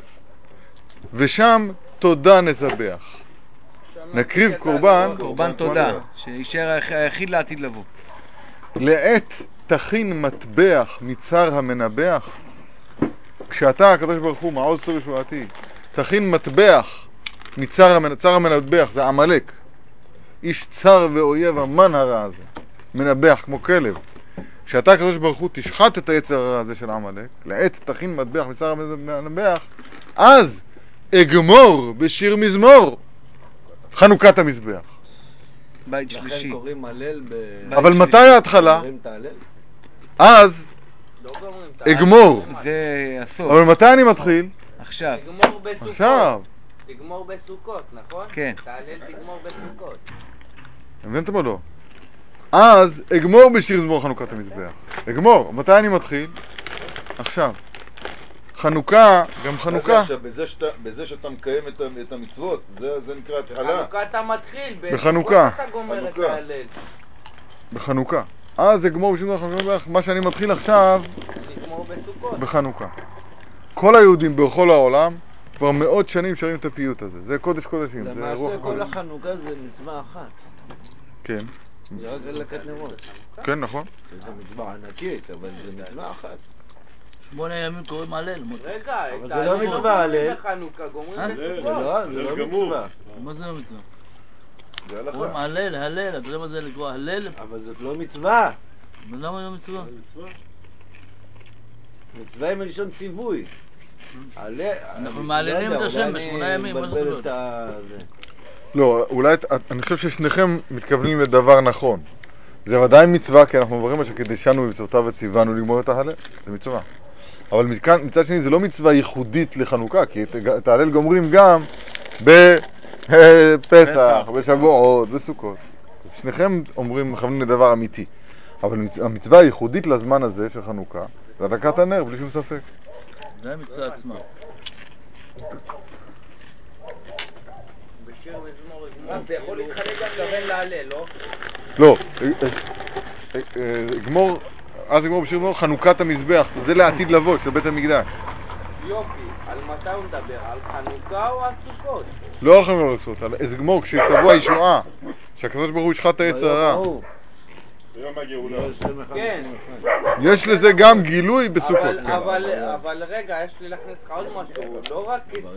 A: ושם תודה נזבח. נקריב
H: קורבן תודה, שישאר היחיד לעתיד לבוא.
A: לעת תכין מטבח מצר המנבח. כשאתה, הקדוש ברוך הוא, מעוז צור ישועתי, תכין מטבח מצר המנבח, זה עמלק. איש צר ואויב המן הרע הזה, מנבח כמו כלב. כשאתה, הקדוש ברוך הוא, תשחט את היצר הרע הזה של עמלק, לעת תכין מטבח מצר המנבח, אז אגמור בשיר מזמור חנוכת המזבח.
H: בית שלישי.
E: לכן קוראים הלל
A: אבל מתי ההתחלה? אז אגמור.
H: זה הסוף.
A: אבל מתי אני מתחיל?
H: עכשיו.
I: תגמור בסוכות.
A: עכשיו.
I: תגמור בסוכות, נכון?
H: כן.
I: תהלל תגמור בסוכות.
A: הבנתם או לא? אז אגמור בשיר מזמור חנוכת המזבח. אגמור. מתי אני מתחיל? עכשיו. חנוכה, גם חנוכה.
D: עכשיו, בזה שאתה מקיים את המצוות, זה נקרא התחלה.
I: בחנוכה אתה מתחיל,
A: בחנוכה.
I: אתה גומר את ההלל.
A: בחנוכה. אז אגמור בשיר מזמור חנוכת המזבח, מה שאני מתחיל עכשיו,
I: תגמור בסוכות.
A: בחנוכה. כל היהודים בכל העולם כבר מאות שנים שרים את הפיוט הזה. זה קודש קודשים.
E: למעשה כל החנוכה זה מצווה אחת.
A: כן.
E: זה רק הדלקת נרות.
A: כן, נכון.
E: זה מצווה ענקית, אבל זה מצווה אחת.
J: 8 ימים קוראים הלל.
I: רגע,
E: אבל זה לא מצווה הלל.
I: בחנוכה גומרים בסוכות.
E: זה לא מצווה.
J: מה זה לא מצווה?
D: זה הלכה.
J: קוראים הלל, הלל, אתה יודע מה זה לקרוא הלל?
E: אבל זאת לא מצווה.
J: למה לא מצווה?
E: מצווה היא מלשון ציווי.
J: אנחנו מעללים את השם ב8 ימים, מה זאת אומרת?
A: לא, אולי, אני חושב ששניכם מתכוונים לדבר נכון. זה ודאי מצווה, כי אנחנו מבררים שקידשנו במצוותיו וציוונו לגמור את ההלל. זה מצווה. אבל מצד שני זה לא מצווה ייחודית לחנוכה, כי את ההלל גומרים גם בפסח, בשבועות, בסוכות. אז שניכם אומרים, מכוונים לדבר אמיתי. אבל המצווה הייחודית לזמן הזה של חנוכה, זה הדלקת הנר, בלי שום ספק.
J: זה המצווה עצמה.
I: בשיר מזמור אגמור. זה יכול להתחלק גם לבן להלל, לא?
A: לא, אז אגמור בשיר מזמור חנוכת המזבח, זה לעתיד לבוא של בית המקדש.
I: יופי, על מתי הוא מדבר? על חנוכה או על סוכות?
A: לא על חנוכה לעשות, על איזה גמור, כשתבוא הישועה, שהקדוש ברוך הוא ישחט את היצר הרע.
I: כן.
A: יש לזה גם גילוי בסוכות.
I: אבל רגע, יש לי להכניס לך עוד משהו. לא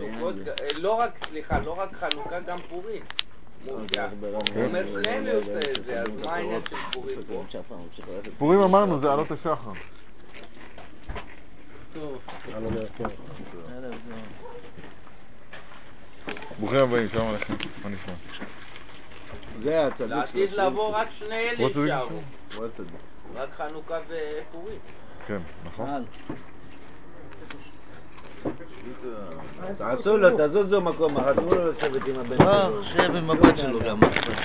I: רק חנוכה, גם פורים. הוא אומר שניהם עושה את זה, אז מה העניין של פורים פה?
A: פורים אמרנו, זה עלות השחר. ברוכים הבאים, שלום עליכם, מה נשמע?
G: זה הצדיק.
I: לעתיד לבוא רק שני אלה ישארו.
G: הוא הצדיק.
I: רק חנוכה ופורים.
A: כן, נכון.
J: תעשו לו, תזוזו מקום אחת, תנו לו לשבת עם הבן שלו.
E: שב עם הבת שלו גם.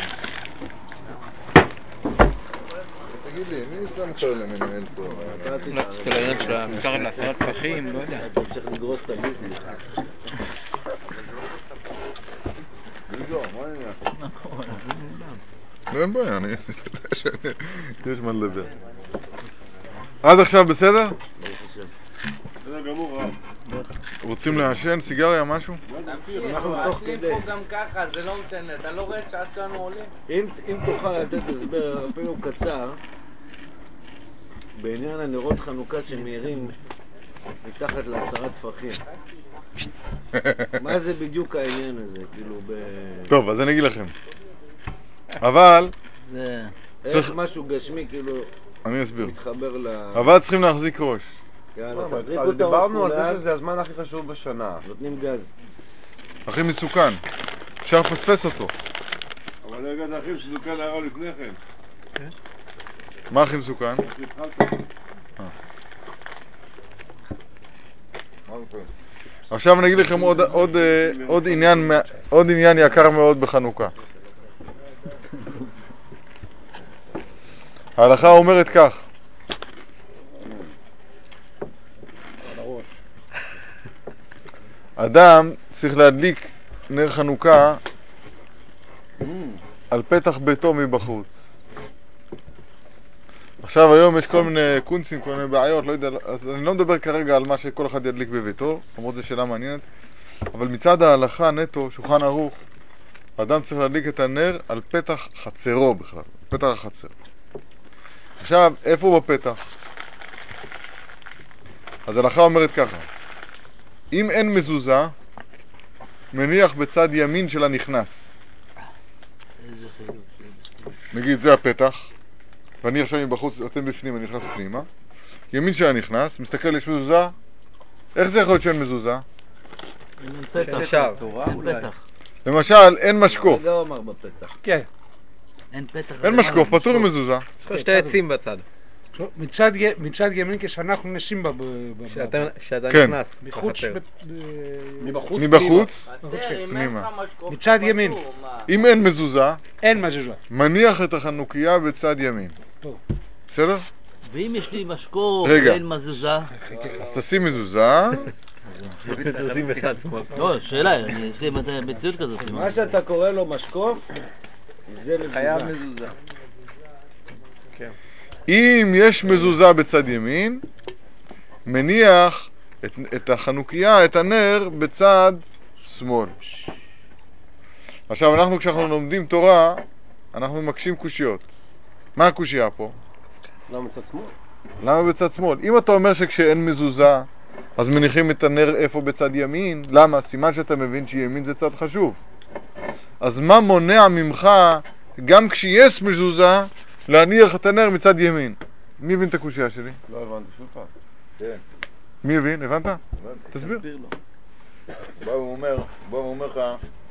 D: תגיד לי, מי שם לך למנהל פה?
F: לא רציתי לעניין שלה, מתחת לעשרת פחים, לא יודע.
J: אתה צריך לגרוס את הביזנס.
A: אין בעיה, אני יודע שיש מה לדבר. עד עכשיו בסדר?
C: בסדר גמור, רב.
A: רוצים לעשן סיגריה, משהו?
I: אנחנו מעשנים פה גם ככה, זה לא משנה, אתה לא רואה שעשנו עולה?
J: אם תוכל לתת הסבר אפילו קצר בעניין הנרות חנוכה שמאירים מתחת לעשרת טפחים. מה זה בדיוק העניין הזה? כאילו
A: טוב, אז אני אגיד לכם. אבל
J: איך משהו גשמי כאילו
A: אני אסביר.
J: מתחבר
A: אבל צריכים להחזיק ראש.
G: דיברנו על זה שזה הזמן הכי חשוב בשנה.
J: נותנים גז.
A: הכי מסוכן. אפשר לפספס אותו.
C: אבל לא הגעת אחים שזוכן הרע לפני כן.
A: מה הכי מסוכן? עכשיו אני אגיד לכם עוד עניין יקר מאוד בחנוכה. ההלכה אומרת כך. אדם צריך להדליק נר חנוכה על פתח ביתו מבחוץ. עכשיו היום יש כל מיני קונצים, כל מיני בעיות, לא יודע, אז אני לא מדבר כרגע על מה שכל אחד ידליק בביתו, למרות זו שאלה מעניינת, אבל מצד ההלכה נטו, שולחן ערוך, אדם צריך להדליק את הנר על פתח חצרו בכלל, פתח החצר. עכשיו, איפה הוא בפתח? אז ההלכה אומרת ככה, אם אין מזוזה, מניח בצד ימין של הנכנס. נגיד, זה הפתח, ואני עכשיו מבחוץ, אתם בפנים, אני נכנס פנימה. ימין של הנכנס, מסתכל, יש מזוזה. איך זה יכול להיות שאין מזוזה?
E: אין פתח.
A: למשל, אין משקוף.
J: זה אומר בפתח.
C: כן.
E: אין פתח.
A: אין משקוף, פטור עם מזוזה.
B: יש לך שתי עצים בצד.
C: מצד ימין כשאנחנו נשים
B: שאתה
A: כן.
B: נכנס
C: מחוץ
A: מבחוץ,
I: פנימה.
C: מצד ימין.
A: אם אין מזוזה,
C: אין מזוזה.
A: מניח את החנוכיה בצד ימין.
C: טוב.
A: בסדר?
E: ואם יש לי משקוף
A: רגע.
E: ואין מזוזה?
A: אז תשים מזוזה.
E: לא, שאלה, יש לי מציאות כזאת.
J: מה שאתה קורא לו משקוף זה חייב מזוזה.
A: אם יש מזוזה בצד ימין, מניח את החנוכיה, את הנר, בצד שמאל. עכשיו, כשאנחנו לומדים תורה, אנחנו מקשים קושיות. מה הקושייה פה?
C: למה בצד שמאל?
A: למה בצד שמאל? אם אתה אומר שכשאין מזוזה, אז מניחים את הנר איפה בצד ימין, למה? סימן שאתה מבין שימין זה צד חשוב. אז מה מונע ממך, גם כשיש מזוזה, להניח את הנר מצד ימין? מי הבין את הקושייה שלי?
G: לא הבנתי שוב פעם.
D: כן.
A: מי הבין? הבנת? תסביר.
D: בא הוא אומר לך,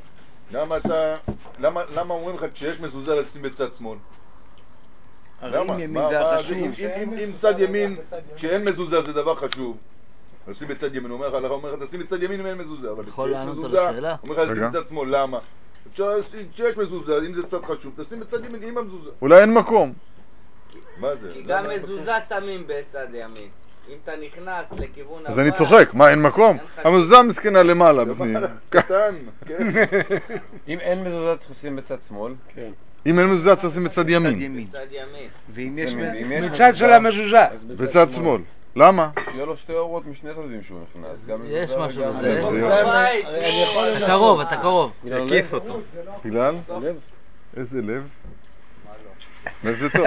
D: למה אומרים לך כשיש מזוזה לשים בצד שמאל? למה? אם צד ימין, כשאין מזוזה זה דבר חשוב, לשים בצד ימין, הוא אומר לך תשים בצד ימין אם אין מזוזה, אבל כשיש מזוזה, הוא אומר לך לשים בצד שמאל, למה? כשיש מזוזה, אם זה צד חשוב, תשים בצד ימין עם המזוזה.
A: אולי אין מקום.
D: מה זה?
I: כי גם מזוזה שמים בצד ימין. אם אתה נכנס לכיוון הבא...
A: אז אני צוחק, מה, אין מקום? המזוזה מסכנה למעלה בפנים.
D: קטן, כן.
G: אם אין מזוזה צריך לשים בצד שמאל. כן.
A: אם אין מזוזה צריך לשים בצד ימין.
I: בצד ימין.
J: ואם יש
C: מצד של המזוזה.
A: בצד שמאל. למה?
G: שיהיה לו 2 אורות משני צדדים שהוא נכנס.
J: יש משהו בזה.
I: אתה
J: קרוב, אתה קרוב.
B: הקיף אותו.
A: בגלל? איזה לב? איזה טוב.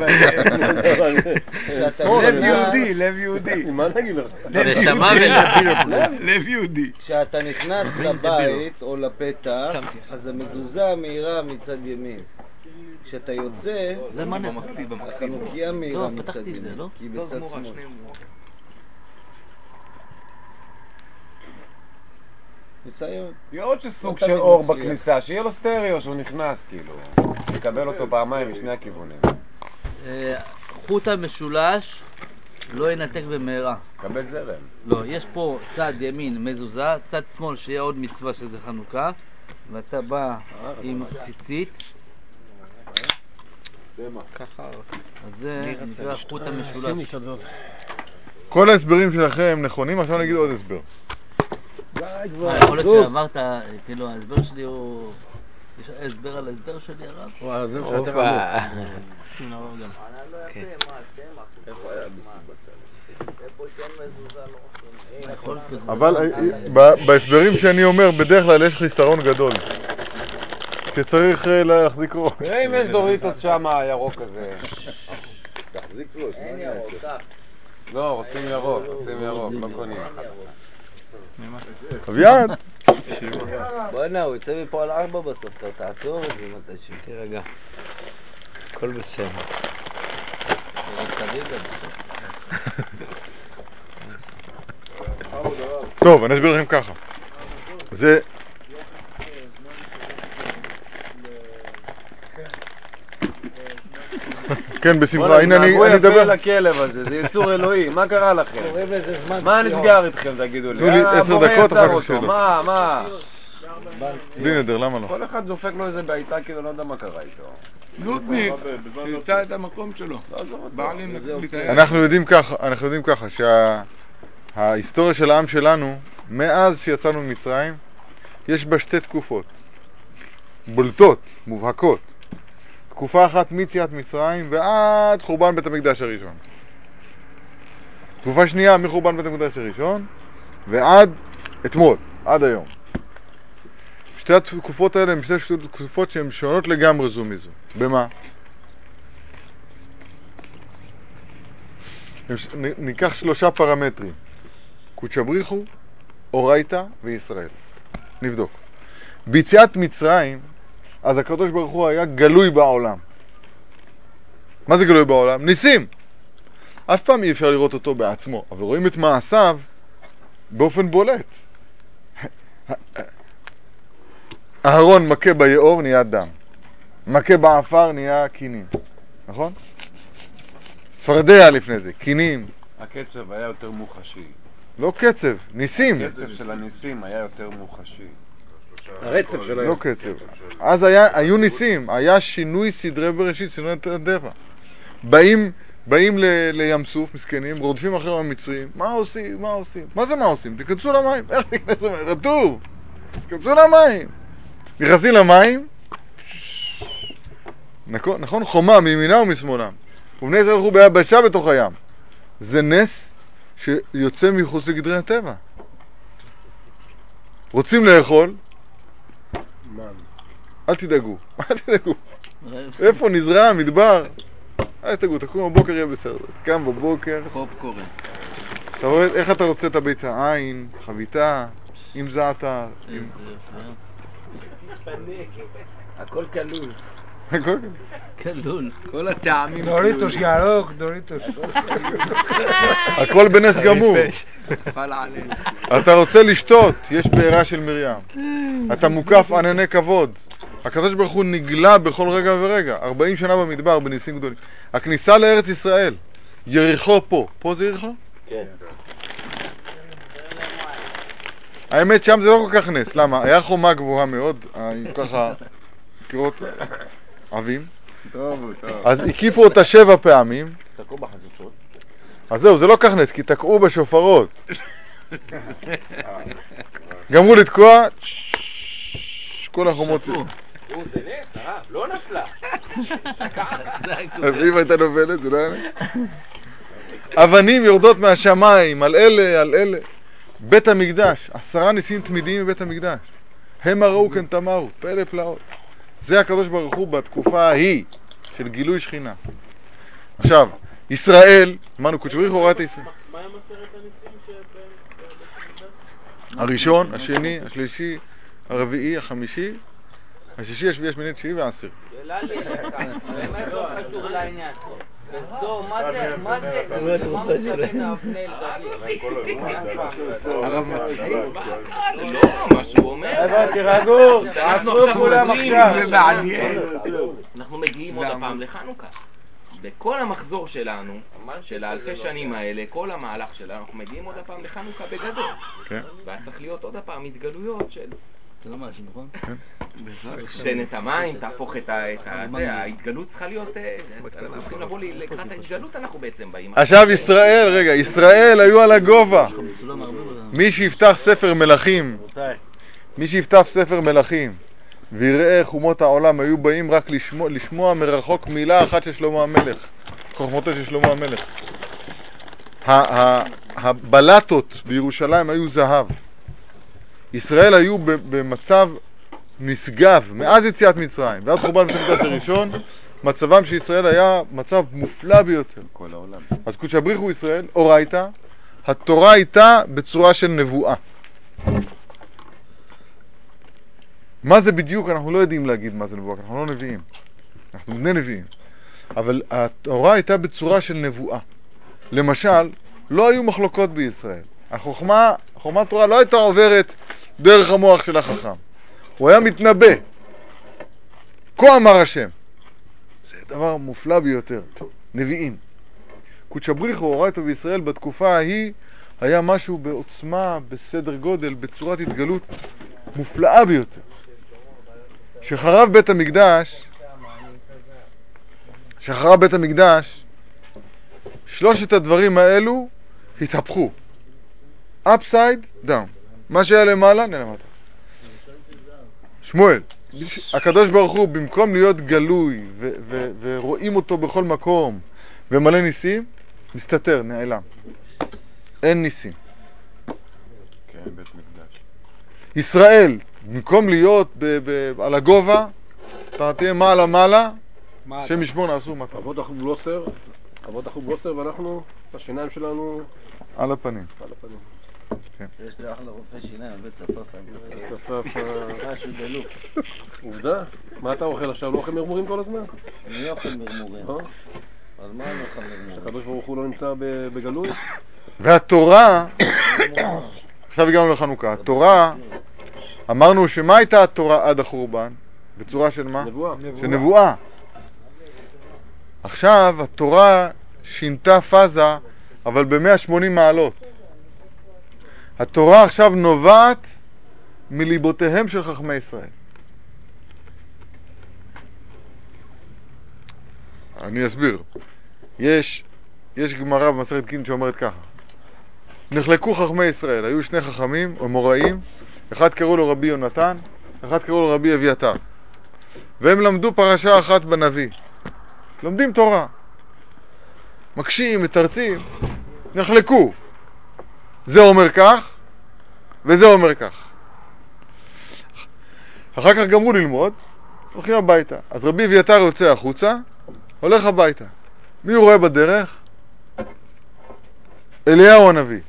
H: לב יהודי, לב יהודי.
C: מה נגיד לך?
B: נשמה ולב.
H: לב יהודי.
E: כשאתה נכנס לבית או לפתח, אז המזוזה מהירה מצד ימין. כשאתה יוצא,
J: זה מה נפל?
E: החנוכיה מהירה
J: לא,
E: מצד
J: פתחתי את זה,
E: ימין,
J: לא?
E: כי היא בצד שמאל. ניסיון.
G: יהיה עוד שסוג של אור בכניסה, שיהיה לו סטריאו שהוא נכנס, כאילו. יקבל אותו פעמיים משני הכיוונים.
J: חוט המשולש לא ינתק במהרה.
G: קבל זרם.
J: לא, יש פה צד ימין מזוזה, צד שמאל שיהיה עוד מצווה שזה חנוכה, ואתה בא עם ציצית.
B: ככה.
J: אז זה נקרא חוט המשולש.
A: כל ההסברים שלכם נכונים, עכשיו נגיד עוד הסבר.
J: יכול להיות שאמרת, כאילו ההסבר שלי הוא... יש הסבר על ההסבר שלי הרב?
C: זה שאתה רמות.
A: אבל בהסברים שאני אומר, בדרך כלל יש חיסרון גדול. שצריך להחזיק ראש.
G: תראה אם יש דוריטוס שם, הירוק הזה.
D: תחזיק ראש.
I: אין ירוק, כך.
G: לא, רוצים ירוק, לא קונים.
A: אביעד!
E: בוא'נה, הוא יצא מפה על 4 בסוף, אתה תעצור את זה מתישהו.
B: תירגע. הכל בסדר.
A: טוב, אני אסביר לכם ככה. זה... כן, בשמחה. הנה אני
G: נגעו
A: אדבר.
G: יפה לכלב הזה, זה יצור אלוהי, מה קרה לכם?
E: קוראים לזה זמן
G: מה נסגר איתכם, תגידו לי?
A: תנו לי 10 דקות, אחר כך שאלות.
G: מה?
A: בלי נדר, למה לא?
G: כל אחד דופק לו איזה בעיטה, כאילו לא יודע מה קרה איתו.
H: נודניק, שימצא את המקום שלו. בעלים לתאר.
A: אנחנו יודעים ככה שההיסטוריה של העם שלנו, מאז שיצאנו ממצרים, יש בה 2 תקופות. בולטות, מובהקות. תקופה אחת מיציאת מצרים ועד חורבן בית המקדש הראשון. תקופה שנייה מחורבן בית המקדש הראשון ועד אתמול, עד היום. 2 התקופות האלה הן 2 תקופות שהן שונות לגמרי זו מזו. במה? ניקח 3 פרמטרים. קודשא בריחו, אורייתא וישראל. נבדוק. ביציאת מצרים, אז הקדוש ברוך הוא היה גלוי בעולם. מה זה גלוי בעולם? ניסים. אף פעם אי אפשר לראות אותו בעצמו, אבל רואים את מעשיו באופן בולט. אהרון מכה ביאור נהיה דם, מכה בעפר נהיה קינים, נכון? צפרדע לפני זה, קינים.
G: הקצב היה יותר מוחשי.
A: לא קצב, ניסים.
G: הקצב של הניסים היה יותר מוחשי.
C: הרצף שלהם.
A: לא קצב. אז היו ניסים, היה שינוי סדרי בראשית, שינוי הטבע. באים לים סוף, מסכנים, רודפים אחרי המצרים. מה עושים? מה זה מה עושים? תיכנסו למים. איך תיכנסו למים? רטוב. תיכנסו למים. נכנסים למים. נכון? חומה מימינה ומשמאלה. ובני ישראל הלכו ביבשה בתוך הים. זה נס שיוצא מחוץ לגדרי הטבע. רוצים לאכול? אל תדאגו. איפה נזרע מדבר? אל תדאגו, תקום בבוקר יהיה בסדר. קם בבוקר.
H: פופקורן.
A: אתה רואה איך אתה רוצה את הביצה? עין, חביתה, עם זעתר.
E: הכל כלול.
J: כלול.
H: כל הטעמים.
K: דוריטוס ירוק, דוריטוס.
A: הכל בנס גמור.
H: נפל עליהם.
A: אתה רוצה לשתות, יש בעירה של מרים. אתה מוקף ענני כבוד. הקדוש ברוך הוא נגלה בכל רגע ורגע. 40 שנה במדבר, בניסים גדולים. הכניסה לארץ ישראל, יריחו פה זה יריחו?
F: כן.
A: האמת שם זה לא כל כך נס. למה? היה חומה גבוהה מאוד, ככה קירות עבים. אז הקיפו אותה 7 פעמים.
F: תקעו בחצוצות.
A: אז זהו, זה לא כך נס, כי תקעו בשופרות. גמרו לתקוע, כל החומות...
F: זה נס, הרב, לא נפלה.
A: אם הייתה נובלת, זה לא היה נס. אבנים יורדות מהשמיים, על אלה, על אלה. בית המקדש, 10 ניסים תמידיים בבית המקדש. הם הראו כן תמרו, פלא פלאות. זה הקדוש ברוך הוא בתקופה ההיא של גילוי שכינה. עכשיו, ישראל, אמרנו, קודש ברוך הוא ראה את ישראל.
B: מה הם 10 הניסים
A: הראשון, השני, השלישי, הרביעי, החמישי, השישי, השביעי, השמיני, התשיעי והעשיר.
I: שאלה לי לך, באמת לא קשור לעניין. בסדור, מה זה, מה מתכוון האבנל
H: הרב מצחיק?
F: לא, מה שהוא אומר.
H: תירגעו, תעצרו כולם עכשיו. זה מעניין.
F: אנחנו מגיעים עוד הפעם לחנוכה. בכל המחזור שלנו, של האלפי שנים האלה, כל המהלך שלנו, אנחנו מגיעים עוד הפעם לחנוכה בגדול. והיה צריך להיות עוד הפעם התגלויות של...
J: זה לא משהו, נכון?
F: תן את המים, תהפוך את זה, ההתגלות צריכה להיות... אנחנו צריכים לבוא לקראת ההתגלות, אנחנו בעצם באים.
A: עכשיו ישראל, רגע, ישראל היו על הגובה. מי שיפתח ספר מלכים, ויראה איך אומות העולם היו באים רק לשמוע מרחוק מילה אחת של שלמה המלך, חוכמתו של שלמה המלך. הבלטות בירושלים היו זהב. ישראל היו במצב נשגב מאז יציאת מצרים ועד חורבן בית המקדש הראשון. מצבם של ישראל היה מצב מופלא ביותר. אז קודש בריחו ישראל, אורייתא, התורה הייתה בצורה של נבואה. מה זה בדיוק? אנחנו לא יודעים להגיד מה זה נבואה, אנחנו לא נביאים, אנחנו בני נביאים, אבל התורה הייתה בצורה של נבואה. למשל, לא היו מחלוקות בישראל. חוכמת תורה לא הייתה עוברת דרך המוח של החכם, הוא היה מתנבא. כה אמר השם. זה דבר מופלא ביותר. נביאים. קודש בריחו אורייתא בישראל בתקופה ההיא היה משהו בעוצמה, בסדר גודל, בצורת התגלות מופלאה ביותר. שחרב בית המקדש, שלושת הדברים האלו התהפכו. upside down. מה שהיה למעלה, נלמד. שמואל, הקדוש ברוך הוא במקום להיות גלוי ורואים אותו בכל מקום ומלא ניסים, מסתתר, נעלם. אין ניסים.
G: כן, בית מקדש.
A: ישראל, במקום להיות על הגובה, אתה תהיה מעלה, שם ישמור נעשו מטה.
C: אבות אחו בלוסר, ואנחנו, השיניים שלנו
A: על הפנים.
J: יש לי אחלה רופא שיניים, בית צפף, משהו דלוקס.
C: עובדה? מה אתה אוכל עכשיו? לא אוכל מרמורים כל הזמן?
J: אני אוכל מרמורים. אז מה אני אוכל מרמורים?
C: שהקדוש ברוך הוא לא נמצא בגלוי?
A: והתורה, עכשיו הגענו לחנוכה, התורה, אמרנו שמה הייתה התורה עד החורבן? בצורה של מה?
C: נבואה.
A: של נבואה. עכשיו התורה שינתה פאזה, אבל ב-180 מעלות. התורה עכשיו נובעת מליבותיהם של חכמי ישראל. אני אסביר. יש גמרא במסכת גיטין שאומרת ככה: נחלקו חכמי ישראל, היו שני חכמים או מוראים, אחד קראו לו רבי יונתן, אחד קראו לו רבי אביתר, והם למדו פרשה אחת בנביא. לומדים תורה, מקשים, מתרצים, נחלקו. זה אומר כך וזה אומר כך. אחר כך גמרו ללמוד, הולכים הביתה. אז רבי אביתר יוצא החוצה, הולך הביתה. מי הוא רואה בדרך? אליהו הנביא.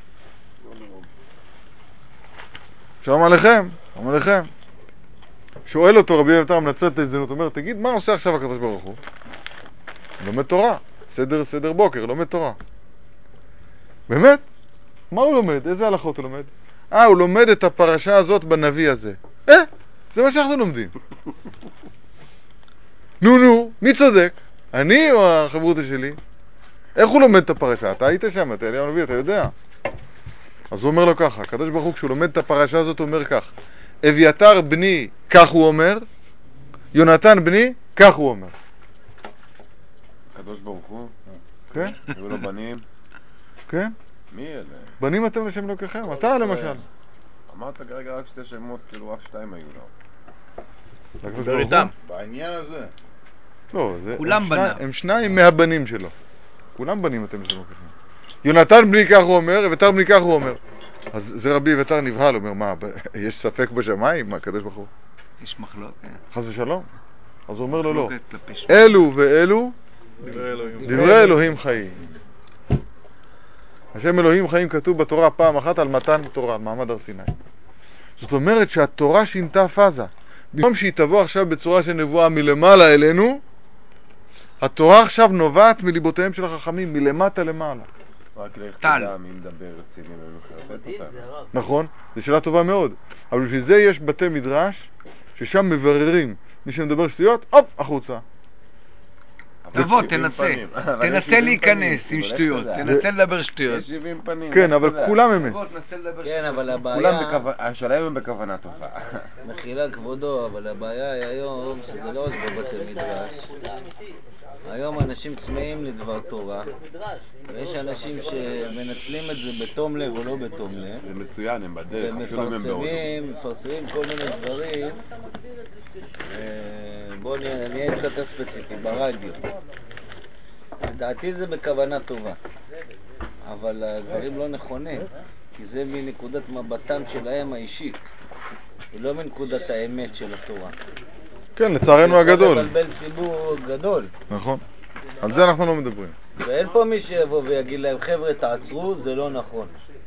A: שלום עליכם, שלום עליכם. שואל אותו רבי אביתר, מנצל את ההזדמנות, אומר, תגיד, מה עושה עכשיו הקדוש ברוך הוא? לומד תורה, סדר בוקר, לומד תורה. באמת? מה הוא לומד? איזה הלכות הוא לומד? הוא לומד את הפרשה הזאת בנביא הזה. זה מה שאנחנו לומדים. נו, מי צודק? אני או החברותה שלי? איך הוא לומד את הפרשה? אתה היית שם, אתה אליהו הנביא, אתה יודע. אז הוא אומר לו ככה, הקדוש ברוך הוא כשהוא לומד את הפרשה הזאת הוא אומר כך: אביתר בני, כך הוא אומר, יונתן בני, כך הוא אומר.
G: הקדוש ברוך הוא?
A: כן?
G: היו לו בנים?
A: כן?
G: מי אלה?
A: בנים אתם לשם אלוקיכם, אתה למשל.
G: אמרת כרגע רק שתי שמות, כאילו רק שתיים היו לו.
D: דבר איתם. בעניין הזה.
A: לא,
H: כולם בניו.
A: הם שניים מהבנים שלו. כולם בנים אתם לשם אלוקיכם. יונתן בני כך הוא אומר, אביתר בני כך הוא אומר. אז זה רבי אביתר נבהל, אומר, מה, יש ספק בשמיים? מה, הקדוש ברוך הוא?
H: יש מחלוקת.
A: חס ושלום. אז הוא אומר לו, לא. אלו ואלו דברי אלוהים חיים. השם אלוהים חיים כתוב בתורה פעם אחת על מתן תורה, על מעמד הר סיני. זאת אומרת שהתורה שינתה פאזה. במקום שהיא תבוא עכשיו בצורה של נבואה מלמעלה אלינו, התורה עכשיו נובעת מליבותיהם של החכמים, מלמטה למעלה.
G: רק לך תדע מי מדבר רציני ומחרפת אותה.
A: נכון, זו שאלה טובה מאוד. אבל בשביל זה יש בתי מדרש ששם מבררים. מי שמדבר שטויות, הופ, החוצה.
H: תבוא, תנסה להיכנס עם שטויות, תנסה לדבר שטויות.
G: יש 70 פנים.
A: כן, אבל כולם אמת.
E: כן, אבל הבעיה...
G: השאלה הם בכוונה טובה.
E: מחילה כבודו, אבל הבעיה היא היום שזה לא רק בבתי מדרש. היום אנשים צמאים לדבר תורה, ויש אנשים שמנצלים את זה בתום לב או לא בתום לב.
G: זה מצוין, הם בדרך.
E: ומפרסמים כל מיני דברים. בואו נהיה יותר ספציפי, ברדיו. לדעתי זה בכוונה טובה, אבל הדברים לא נכונים, כי זה מנקודת מבטם שלהם האישית, ולא מנקודת האמת של התורה.
A: כן, לצערנו הגדול.
E: זה מבלבל ציבור גדול.
A: נכון. על זה אנחנו לא מדברים.
E: ואין פה מי שיבוא ויגיד להם, חבר'ה, תעצרו, זה לא נכון.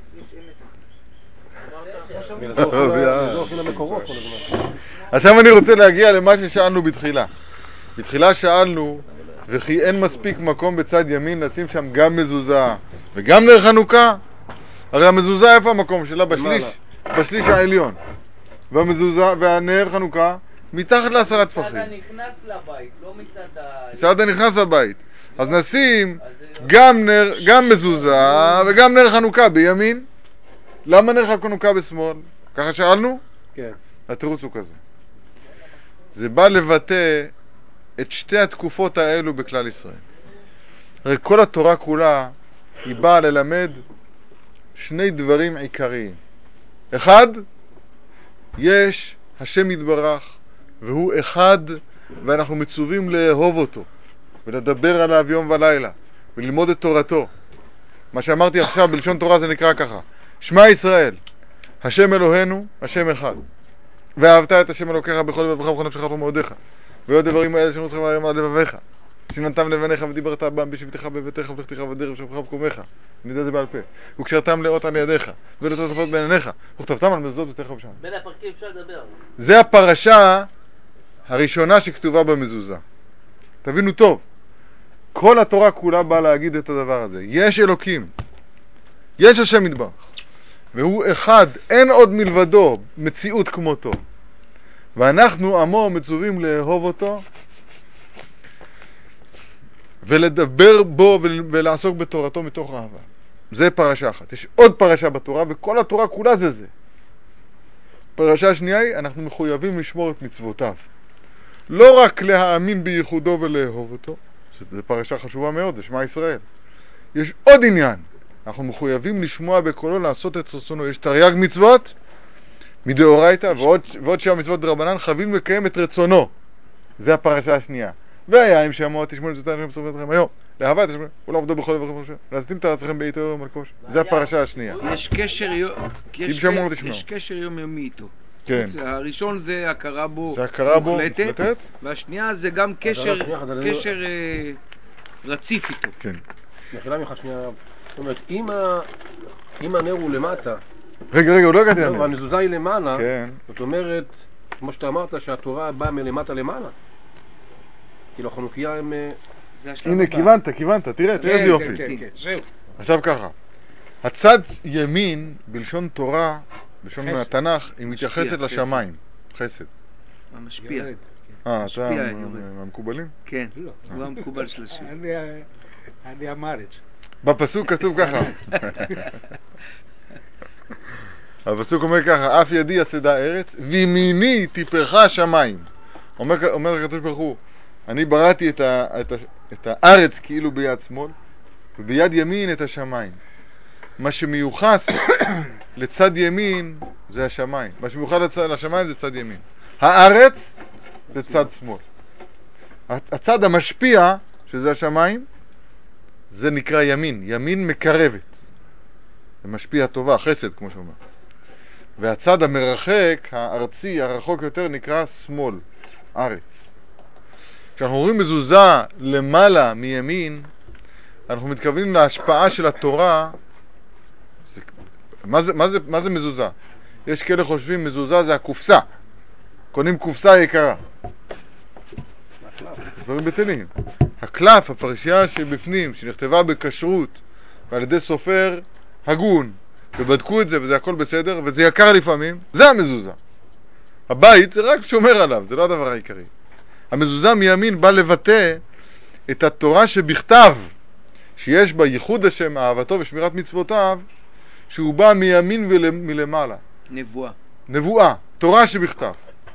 A: עכשיו אני רוצה להגיע למה ששאלנו בתחילה. בתחילה שאלנו, וכי אין מספיק מקום בצד ימין לשים שם גם מזוזה וגם נר חנוכה? הרי המזוזה איפה המקום שלה? בשליש העליון. והמזוזה והנר חנוכה מתחת ל10 טפחים.
I: מצד הנכנס לבית, לא מצד
A: מצד הנכנס לבית. אז נשים גם מזוזה וגם נר חנוכה בימין. למה נר חנוכה בשמאל? ככה שאלנו?
C: כן.
A: התירוץ הוא כזה. זה בא לבטא את שתי התקופות האלו בכלל ישראל. הרי כל התורה כולה היא באה ללמד שני דברים עיקריים. אחד, יש השם יתברך, והוא אחד, ואנחנו מצווים לאהוב אותו, ולדבר עליו יום ולילה, וללמוד את תורתו. מה שאמרתי עכשיו בלשון תורה זה נקרא ככה: שמע ישראל, השם אלוהינו, השם אחד. ואהבת את השם אלוקיך בכל לבבך ובכל נפשך ובכל מאודיך. ועוד דברים האלה שנוצרים היום על לבביך. שננתם לבניך ודיברת בם בשבתך בביתך ובלכתך ובדרך ובשוכבך ובקומך. אני יודע זה בעל פה. וקשרתם לאות על ידיך ולתות תפות בין עיניך וכתבתם על מזוזות בשתיך ובשם.
I: בין הפרקים אפשר לדבר.
A: זה הפרשה הראשונה שכתובה במזוזה. תבינו טוב. כל התורה כולה באה להגיד את הדבר הזה. יש אלוקים. יש השם יתברך. והוא אחד, אין עוד מלבדו מציאות כמותו. ואנחנו עמו מצווים לאהוב אותו ולדבר בו ולעסוק בתורתו מתוך אהבה. זה פרשה אחת. יש עוד פרשה בתורה, וכל התורה כולה זה זה. פרשה שנייה היא, אנחנו מחויבים לשמור את מצוותיו. לא רק להאמין בייחודו ולאהוב אותו, שזה פרשה חשובה מאוד, זה שמע ישראל. יש עוד עניין. אנחנו מחויבים לשמוע בקולו, לעשות את רצונו. יש תרי"ג מצוות מדאורייתא, ועוד 7 מצוות דרבנן, חייבים לקיים את רצונו. זה הפרשה השנייה. והיה אם שמוע תשמעו לצוותיי לכם מצוות לכם היום. לאהבה תשמעו, ולא עבדו בכל לבבכם ובכל לעשיתם את עצמכם בעיתו ומלקוש. זה הפרשה השנייה.
H: יש קשר יומיומי איתו.
A: כן.
H: הראשון זה הכרה בו
A: מוחלטת,
H: והשנייה זה גם קשר רציף איתו.
A: כן.
C: מחילה ממך שנייה. זאת אומרת, אם הנר הוא למטה,
A: רגע, הוא לא הגעתי לנר.
C: והמזוזה היא למעלה,
A: כן.
C: זאת אומרת, כמו שאתה אמרת, שהתורה באה מלמטה למעלה. כאילו החנוכיה הם...
A: הנה, כיוונת, תראה איזה יופי.
C: זהו.
A: עכשיו ככה, הצד ימין, בלשון תורה, בלשון מהתנ"ך, היא מתייחסת לשמיים. חסד.
H: המשפיע.
A: אתה מהמקובלים?
H: כן, הוא המקובל של השם.
K: אני אמרץ.
A: בפסוק כתוב ככה. הפסוק אומר ככה: אף ידי יסדה ארץ וימיני תיפרך השמיים. אומר הקדוש ברוך הוא, אני בראתי את הארץ כאילו ביד שמאל וביד ימין את השמיים. מה שמיוחס לצד ימין זה השמיים, מה שמיוחס לשמיים זה צד ימין. הארץ זה צד שמאל. הצד המשפיע שזה השמיים זה נקרא ימין. ימין מקרבת. זה משפיע טובה, חסד, כמו שאומר. והצד המרחק, הארצי, הרחוק יותר, נקרא שמאל, ארץ. כשאנחנו אומרים מזוזה למעלה מימין, אנחנו מתכוונים להשפעה של התורה. מה זה מזוזה? יש כאלה חושבים מזוזה זה הקופסה. קונים קופסה יקרה. דברים בטלים. הקלף, הפרשייה שבפנים, שנכתבה בכשרות ועל ידי סופר הגון, ובדקו את זה וזה הכל בסדר, וזה יקר לפעמים, זה המזוזה. הבית זה רק שומר עליו, זה לא הדבר העיקרי. המזוזה מימין בא לבטא את התורה שבכתב, שיש בה ייחוד השם, אהבתו ושמירת מצוותיו, שהוא בא מימין ומלמעלה.
H: נבואה.
A: נבואה, תורה שבכתב.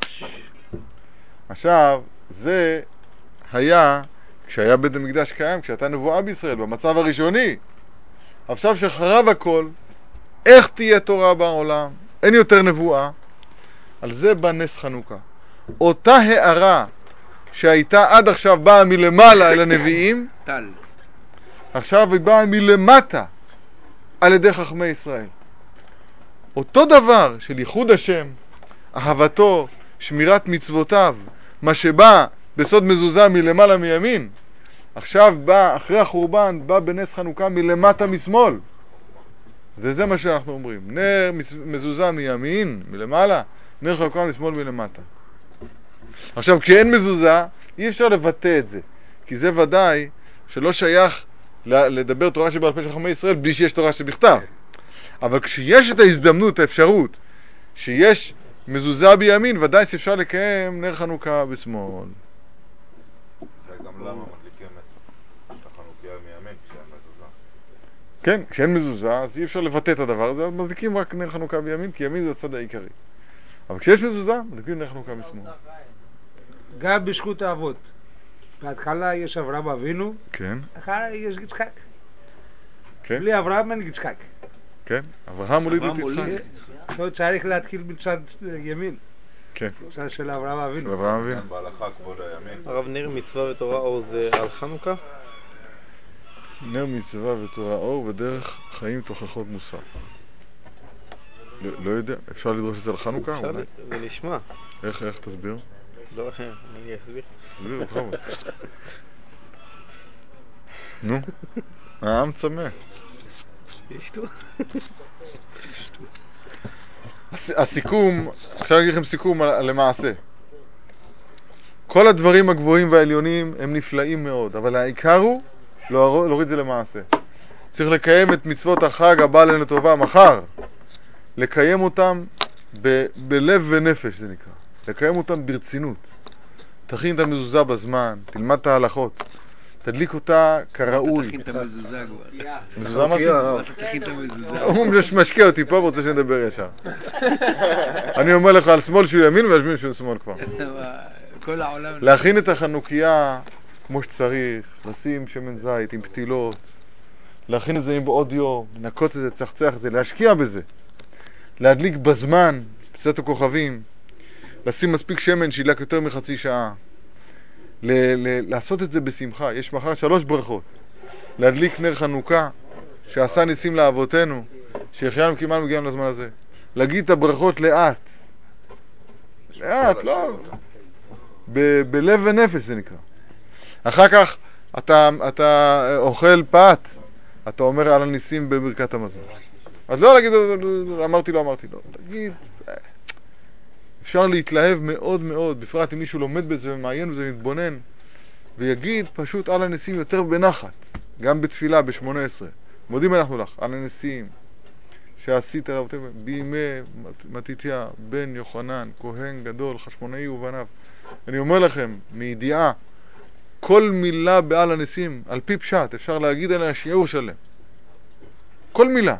A: עכשיו, זה היה כשהיה בית המקדש קיים, כשהייתה נבואה בישראל, במצב הראשוני. עכשיו שחרב הכל, איך תהיה תורה בעולם? אין יותר נבואה. על זה בא נס חנוכה. אותה הערה שהייתה עד עכשיו באה מלמעלה אל הנביאים,
H: טל.
A: עכשיו היא באה מלמטה על ידי חכמי ישראל. אותו דבר של ייחוד השם, אהבתו, שמירת מצוותיו, מה שבא בסוד מזוזה מלמעלה מימין, עכשיו בא, אחרי החורבן, בא בנס חנוכה מלמטה משמאל. וזה מה שאנחנו אומרים. נר מזוזה מימין, מלמעלה, נר חנוכה משמאל מלמטה. עכשיו, כשאין מזוזה, אי אפשר לבטא את זה. כי זה ודאי שלא שייך לדבר תורה שבעל פה של חכמי ישראל בלי שיש תורה שבכתב. אבל כשיש את ההזדמנות, האפשרות, שיש מזוזה בימין, ודאי שאפשר לקיים נר חנוכה בשמאל.
D: זה גם למה מדליקים את החנוכיה מימין כשאין מזוזה.
A: כן, כשאין מזוזה, אז אי אפשר לבטא את הדבר הזה, אז מדליקים רק נר חנוכה בימין, כי ימין זה הצד העיקרי. אבל כשיש מזוזה, מדליקים נר חנוכה בשמאל.
K: גם בזכות האבות. בהתחלה יש אברהם אבינו,
A: כן.
K: אחר יש יצחק.
A: כן.
K: בלי אברהם אין יצחק.
A: כן, אברהם הוליד את יצחק.
K: לא צריך להתחיל בצד ימין.
A: כן.
K: בצד של אברהם אבינו.
A: אברהם אבינו.
D: בהלכה כבוד הימין.
B: הרב, נר מצווה ותורה אור זה על חנוכה?
A: נר מצווה ותורה אור ודרך חיים תוכחות מוסר. לא יודע, אפשר לדרוש את זה על חנוכה?
B: אפשר, זה נשמע.
A: איך תסביר?
B: לא, אני אסביר.
A: תסביר, בכבוד. נו, העם צמא.
B: תשתו.
A: הסיכום, עכשיו אני אגיד לכם סיכום למעשה. כל הדברים הגבוהים והעליונים הם נפלאים מאוד, אבל העיקר הוא להוריד זה למעשה. צריך לקיים את מצוות החג הבא עלינו טובה מחר. לקיים אותם בלב ונפש, זה נקרא. לקיים אותם ברצינות. תכין את המזוזה בזמן, תלמד את ההלכות. תדליק אותה כראוי.
H: תכין את המזוזה כבר.
A: מזוזה מתאים?
H: תכין את המזוזה.
A: הוא משקה אותי פה ורוצה שנדבר ישר. אני אומר לך על שמאל שהוא ימין וישמין שהוא שמאל כבר.
H: כל העולם...
A: להכין את החנוכיה כמו שצריך, לשים שמן זית עם פתילות, להכין את זה עם בעוד יום, לנקות את זה, צחצח את זה, להשקיע בזה. להדליק בזמן, פצצת הכוכבים, לשים מספיק שמן שילק יותר מחצי שעה. לעשות את זה בשמחה. יש מחר 3 ברכות. להדליק נר חנוכה שעשה ניסים לאבותינו, שהחיינו כמעט מגיעים לזמן הזה. להגיד את הברכות לאט. לאט, לא. בלב ונפש זה נקרא. אחר כך אתה אוכל פת, אתה אומר על הניסים בברכת המזון. אז לא להגיד, אמרתי לא. תגיד, אפשר להתלהב מאוד מאוד, בפרט אם מישהו לומד בזה ומעיין בזה ומתבונן, ויגיד פשוט על הניסים יותר בנחת, גם בתפילה ב-18. מודים אנחנו לך, על הניסים שעשית בימי מתתיה, בן יוחנן, כהן גדול, חשמונאי ובניו. אני אומר לכם, מידיעה, כל מילה בעל הניסים, על פי פשט, אפשר להגיד עליה שיעור שלם. כל מילה.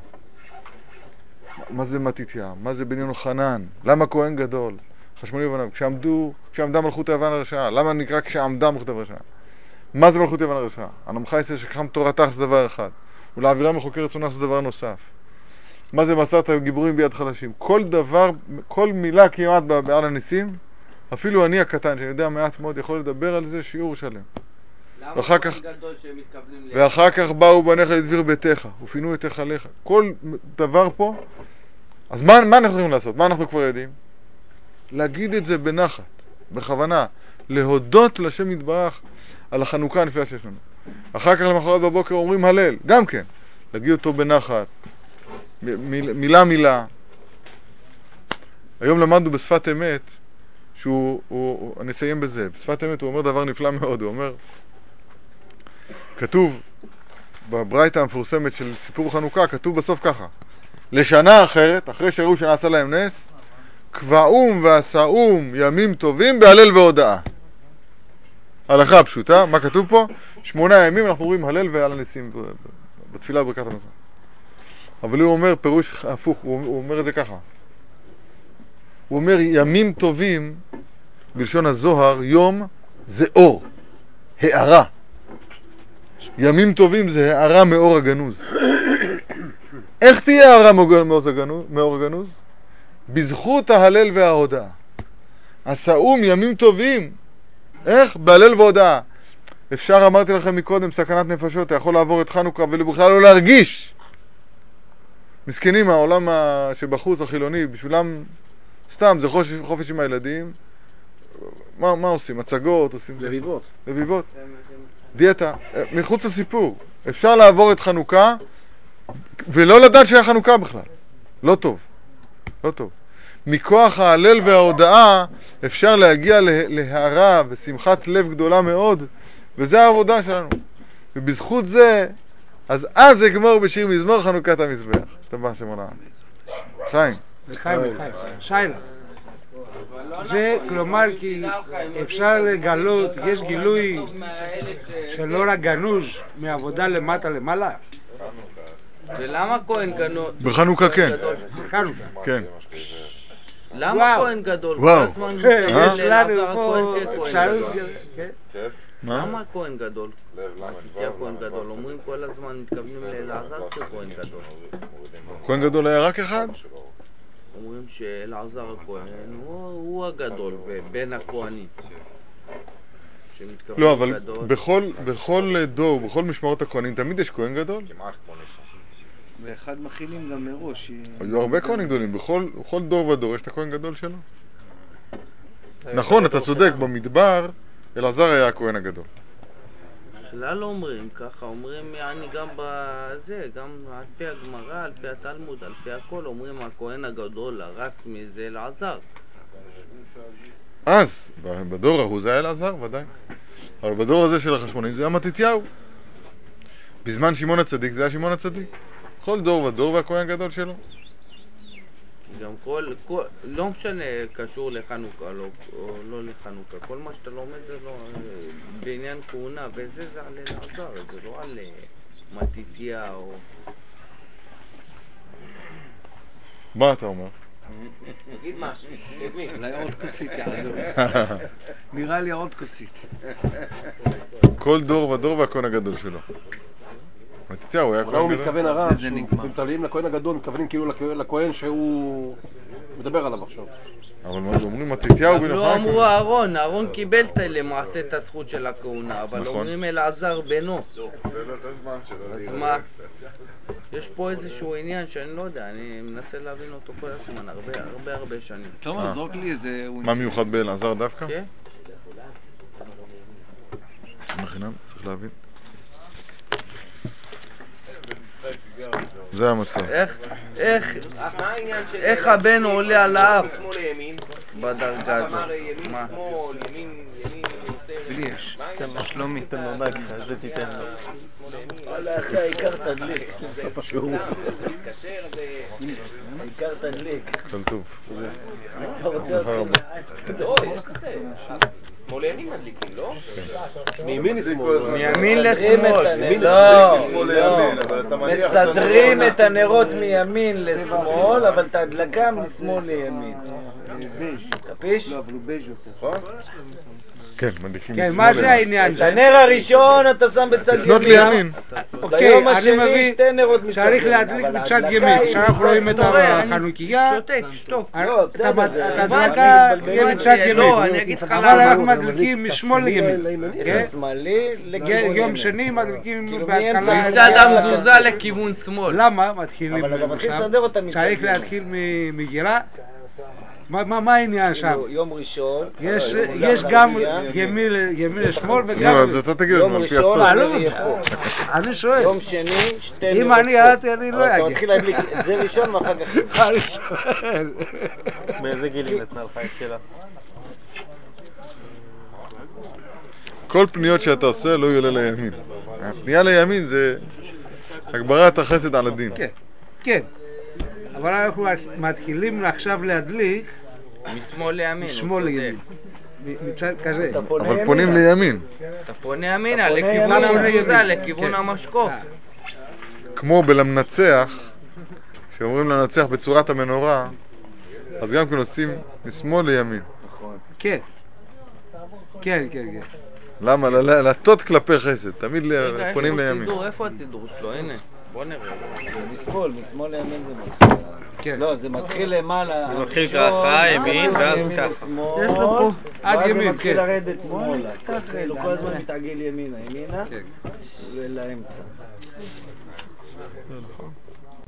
A: מה זה מתתיה? מה זה בן יוחנן? למה כהן גדול? חשמונאי ובניו. כשעמדה מלכות יוון הרשעה. למה נקרא כשעמדה מלכות יוון הרשעה? מה זה מלכות יוון הרשעה? הנמך יצא שכחם תורתך זה דבר אחד. ולהעבירה מחוקי רצונך זה דבר נוסף. מה זה מסרת גיבורים ביד חלשים? כל דבר, כל מילה כמעט בעל הניסים, אפילו אני הקטן, שאני יודע מעט מאוד, יכול לדבר על זה שיעור שלם. ואחר כך באו בניך לדביר ביתך, ופינו את היכליך. כל דבר פה, אז מה אנחנו צריכים לעשות? מה אנחנו כבר יודעים? להגיד את זה בנחת, בכוונה, להודות לשם יתברך על החנוכה הנפלאה שיש לנו. אחר כך למחרת בבוקר אומרים הלל, גם כן, להגיד אותו בנחת, מילה. היום למדנו בשפת אמת, אני אסיים בזה, בשפת אמת הוא אומר דבר נפלא מאוד, הוא אומר, כתוב בברייתא המפורסמת של סיפור חנוכה, כתוב בסוף ככה, לשנה אחרת, אחרי שהראו שנעשה להם נס, קבעום ועשאום ימים טובים בהלל והודאה. הלכה פשוטה, מה כתוב פה? 8 ימים אנחנו רואים הלל ועל הניסים בתפילה בברכת המזון. אבל הוא אומר פירוש הפוך, הוא אומר את זה ככה. הוא אומר ימים טובים, בלשון הזוהר, יום זה אור, הערה. ימים טובים זה הערה מאור הגנוז. איך תהיה הערה מאור הגנוז? בזכות ההלל וההודאה. עשאום ימים טובים. איך? בהלל והודאה. אפשר, אמרתי לכם מקודם, סכנת נפשות, אתה יכול לעבור את חנוכה ובכלל לא להרגיש. מסכנים, העולם שבחוץ החילוני, בשבילם סתם, זה חופש עם הילדים. מה עושים? הצגות, עושים... לביבות. דיאטה. מחוץ לסיפור. אפשר לעבור את חנוכה ולא לדעת שהיה חנוכה בכלל. לא טוב. מכוח ההלל וההודאה אפשר להגיע להערה ושמחת לב גדולה מאוד, וזה העבודה שלנו. ובזכות זה, אז אגמור בשיר מזמור חנוכת המזבח. שתבח שם עולם. חיים.
K: שיילה. זה כלומר כי אפשר לגלות, יש גילוי של אור הגנוז מעבודה למטה למעלה.
I: ולמה כהן גדול?
A: בחנוכה כן.
K: בחנוכה.
A: כן.
I: למה כהן גדול?
A: וואו.
K: יש לנו פה...
I: למה כהן גדול? מתתיהו כהן גדול. אומרים כל הזמן, מתכוונים לאלעזר ככהן גדול.
A: כהן גדול היה רק אחד?
I: אומרים שאלעזר הכהן הוא הגדול בין הכהנים.
A: לא, אבל בכל דור, בכל משמרות הכהנים, תמיד יש כהן גדול?
H: ואחד מכינים גם מראש.
A: היו הרבה כהנים גדולים, בכל דור ודור יש את הכהן גדול שלו. נכון, אתה צודק, במדבר אלעזר היה הכהן הגדול.
I: בכלל לא אומרים ככה, אומרים יעני גם בזה, גם על פי הגמרא, על פי התלמוד, על פי הכל, אומרים הכהן הגדול, הרסמי זה אלעזר.
A: אז, בדור ההוא זה היה אלעזר, ודאי. אבל בדור הזה של החשמונים זה היה מתתיהו. בזמן שמעון הצדיק זה היה שמעון הצדיק. כל דור ודור והכהן הגדול שלו.
I: גם לא משנה קשור לחנוכה או לא לחנוכה, כל מה שאתה לומד זה לא בעניין כהונה וזה זה על אלעזר, זה לא על מתתיהו.
A: מה אתה אומר?
I: תגיד משהו, תגיד.
H: אולי עוד כוסית יעזור. נראה לי עוד כוסית.
A: כל דור ודור והכהן הגדול שלו. מתתיהו היה כהן גדול.
C: הוא מתכוון הרב, כשמתעלים לכהן הגדול, מתכוונים כאילו לכהן שהוא מדבר עליו עכשיו.
A: אבל אומרים מתתיהו בן
I: לא אמרו אהרון, אהרון קיבל למעשה את הזכות של הכהונה, אבל אומרים אלעזר בנו. אז מה? יש פה איזשהו עניין שאני לא יודע, אני מנסה להבין אותו כל הזמן, הרבה שנים.
H: טוב, זרוק לי איזה...
A: מה מיוחד באלעזר דווקא?
I: כן.
A: מכינם, צריך להבין. זה המצב.
I: איך הבן עולה על האף בדרגה הזאת? מה?
H: לי יש. תן לו שלומי.
B: תן לו נגחה, זה תיתן לו.
I: וואלה אחי, העיקר תדליק. סוף השיעור. העיקר תדליק.
A: כל טוב.
I: אתה רוצה אותי? לא, יש כזה. שמאל לימין מדליקים, לא?
C: מימין לשמאל.
I: מימין לשמאל. לא.
E: מסדרים את הנרות מימין לשמאל, אבל את ההדלקה משמאל לימין. קפיש?
H: לא, אבל הוא בז' יותר.
A: כן, מדליקים
K: כן, מה זה העניין?
E: את הנר הראשון אתה שם בצד ימין.
A: לפנות לימין.
E: ביום השני שתי נרות מצד
K: צריך להדליק בצד ימין. כשאנחנו רואים את החנוכיה, ההדלקה יהיה בצד ימין. אבל אנחנו מדליקים משמאל לימין.
E: שמאלי לכיוון ימין.
K: יום שני מדליקים בהתחלה.
I: מצד המזוזה לכיוון שמאל.
K: למה? מתחילים.
E: אבל אתה מתחיל לסדר אותה מצד ימין.
K: צריך להתחיל מגירה. מה העניין שם?
E: יום ראשון.
K: יש גם ימין לשמאל וגם...
A: נו, אז אתה תגיד לנו, על פי הסוף.
K: אני שואל.
E: יום שני, שתי נרות.
K: אם אני ירדתי, אני לא אגיע.
E: אתה מתחיל להדליק את זה ראשון ואחר כך...
K: אני שואל.
B: באיזה גיל היא נתנה לך את שלה?
A: כל פניות שאתה עושה לא יעלה לימין. הפנייה לימין זה הגברת החסד על הדין.
K: כן, כן. אבל אנחנו מתחילים עכשיו להדליק
I: משמאל לימין.
K: משמאל לימין. מצד כזה.
A: אבל פונים לימין.
I: אתה פונה ימינה, לכיוון המזוזה, לכיוון המשקוף.
A: כמו בלמנצח, שאומרים לנצח בצורת המנורה, אז גם כן עושים משמאל לימין.
K: כן. כן, כן, כן.
A: למה? לטות כלפי חסד, תמיד פונים לימין.
I: איפה הסידור שלו? הנה, בוא נראה.
E: משמאל לימין זה מתחיל. לא, זה מתחיל למעלה.
B: זה מתחיל ככה, ימין, ואז ככה.
K: יש לו פה עד
E: ואז
K: ימין,
E: זה מתחיל
K: כן.
E: לרדת שמאלה. כל הזמן מתעגל ימינה ולאמצע.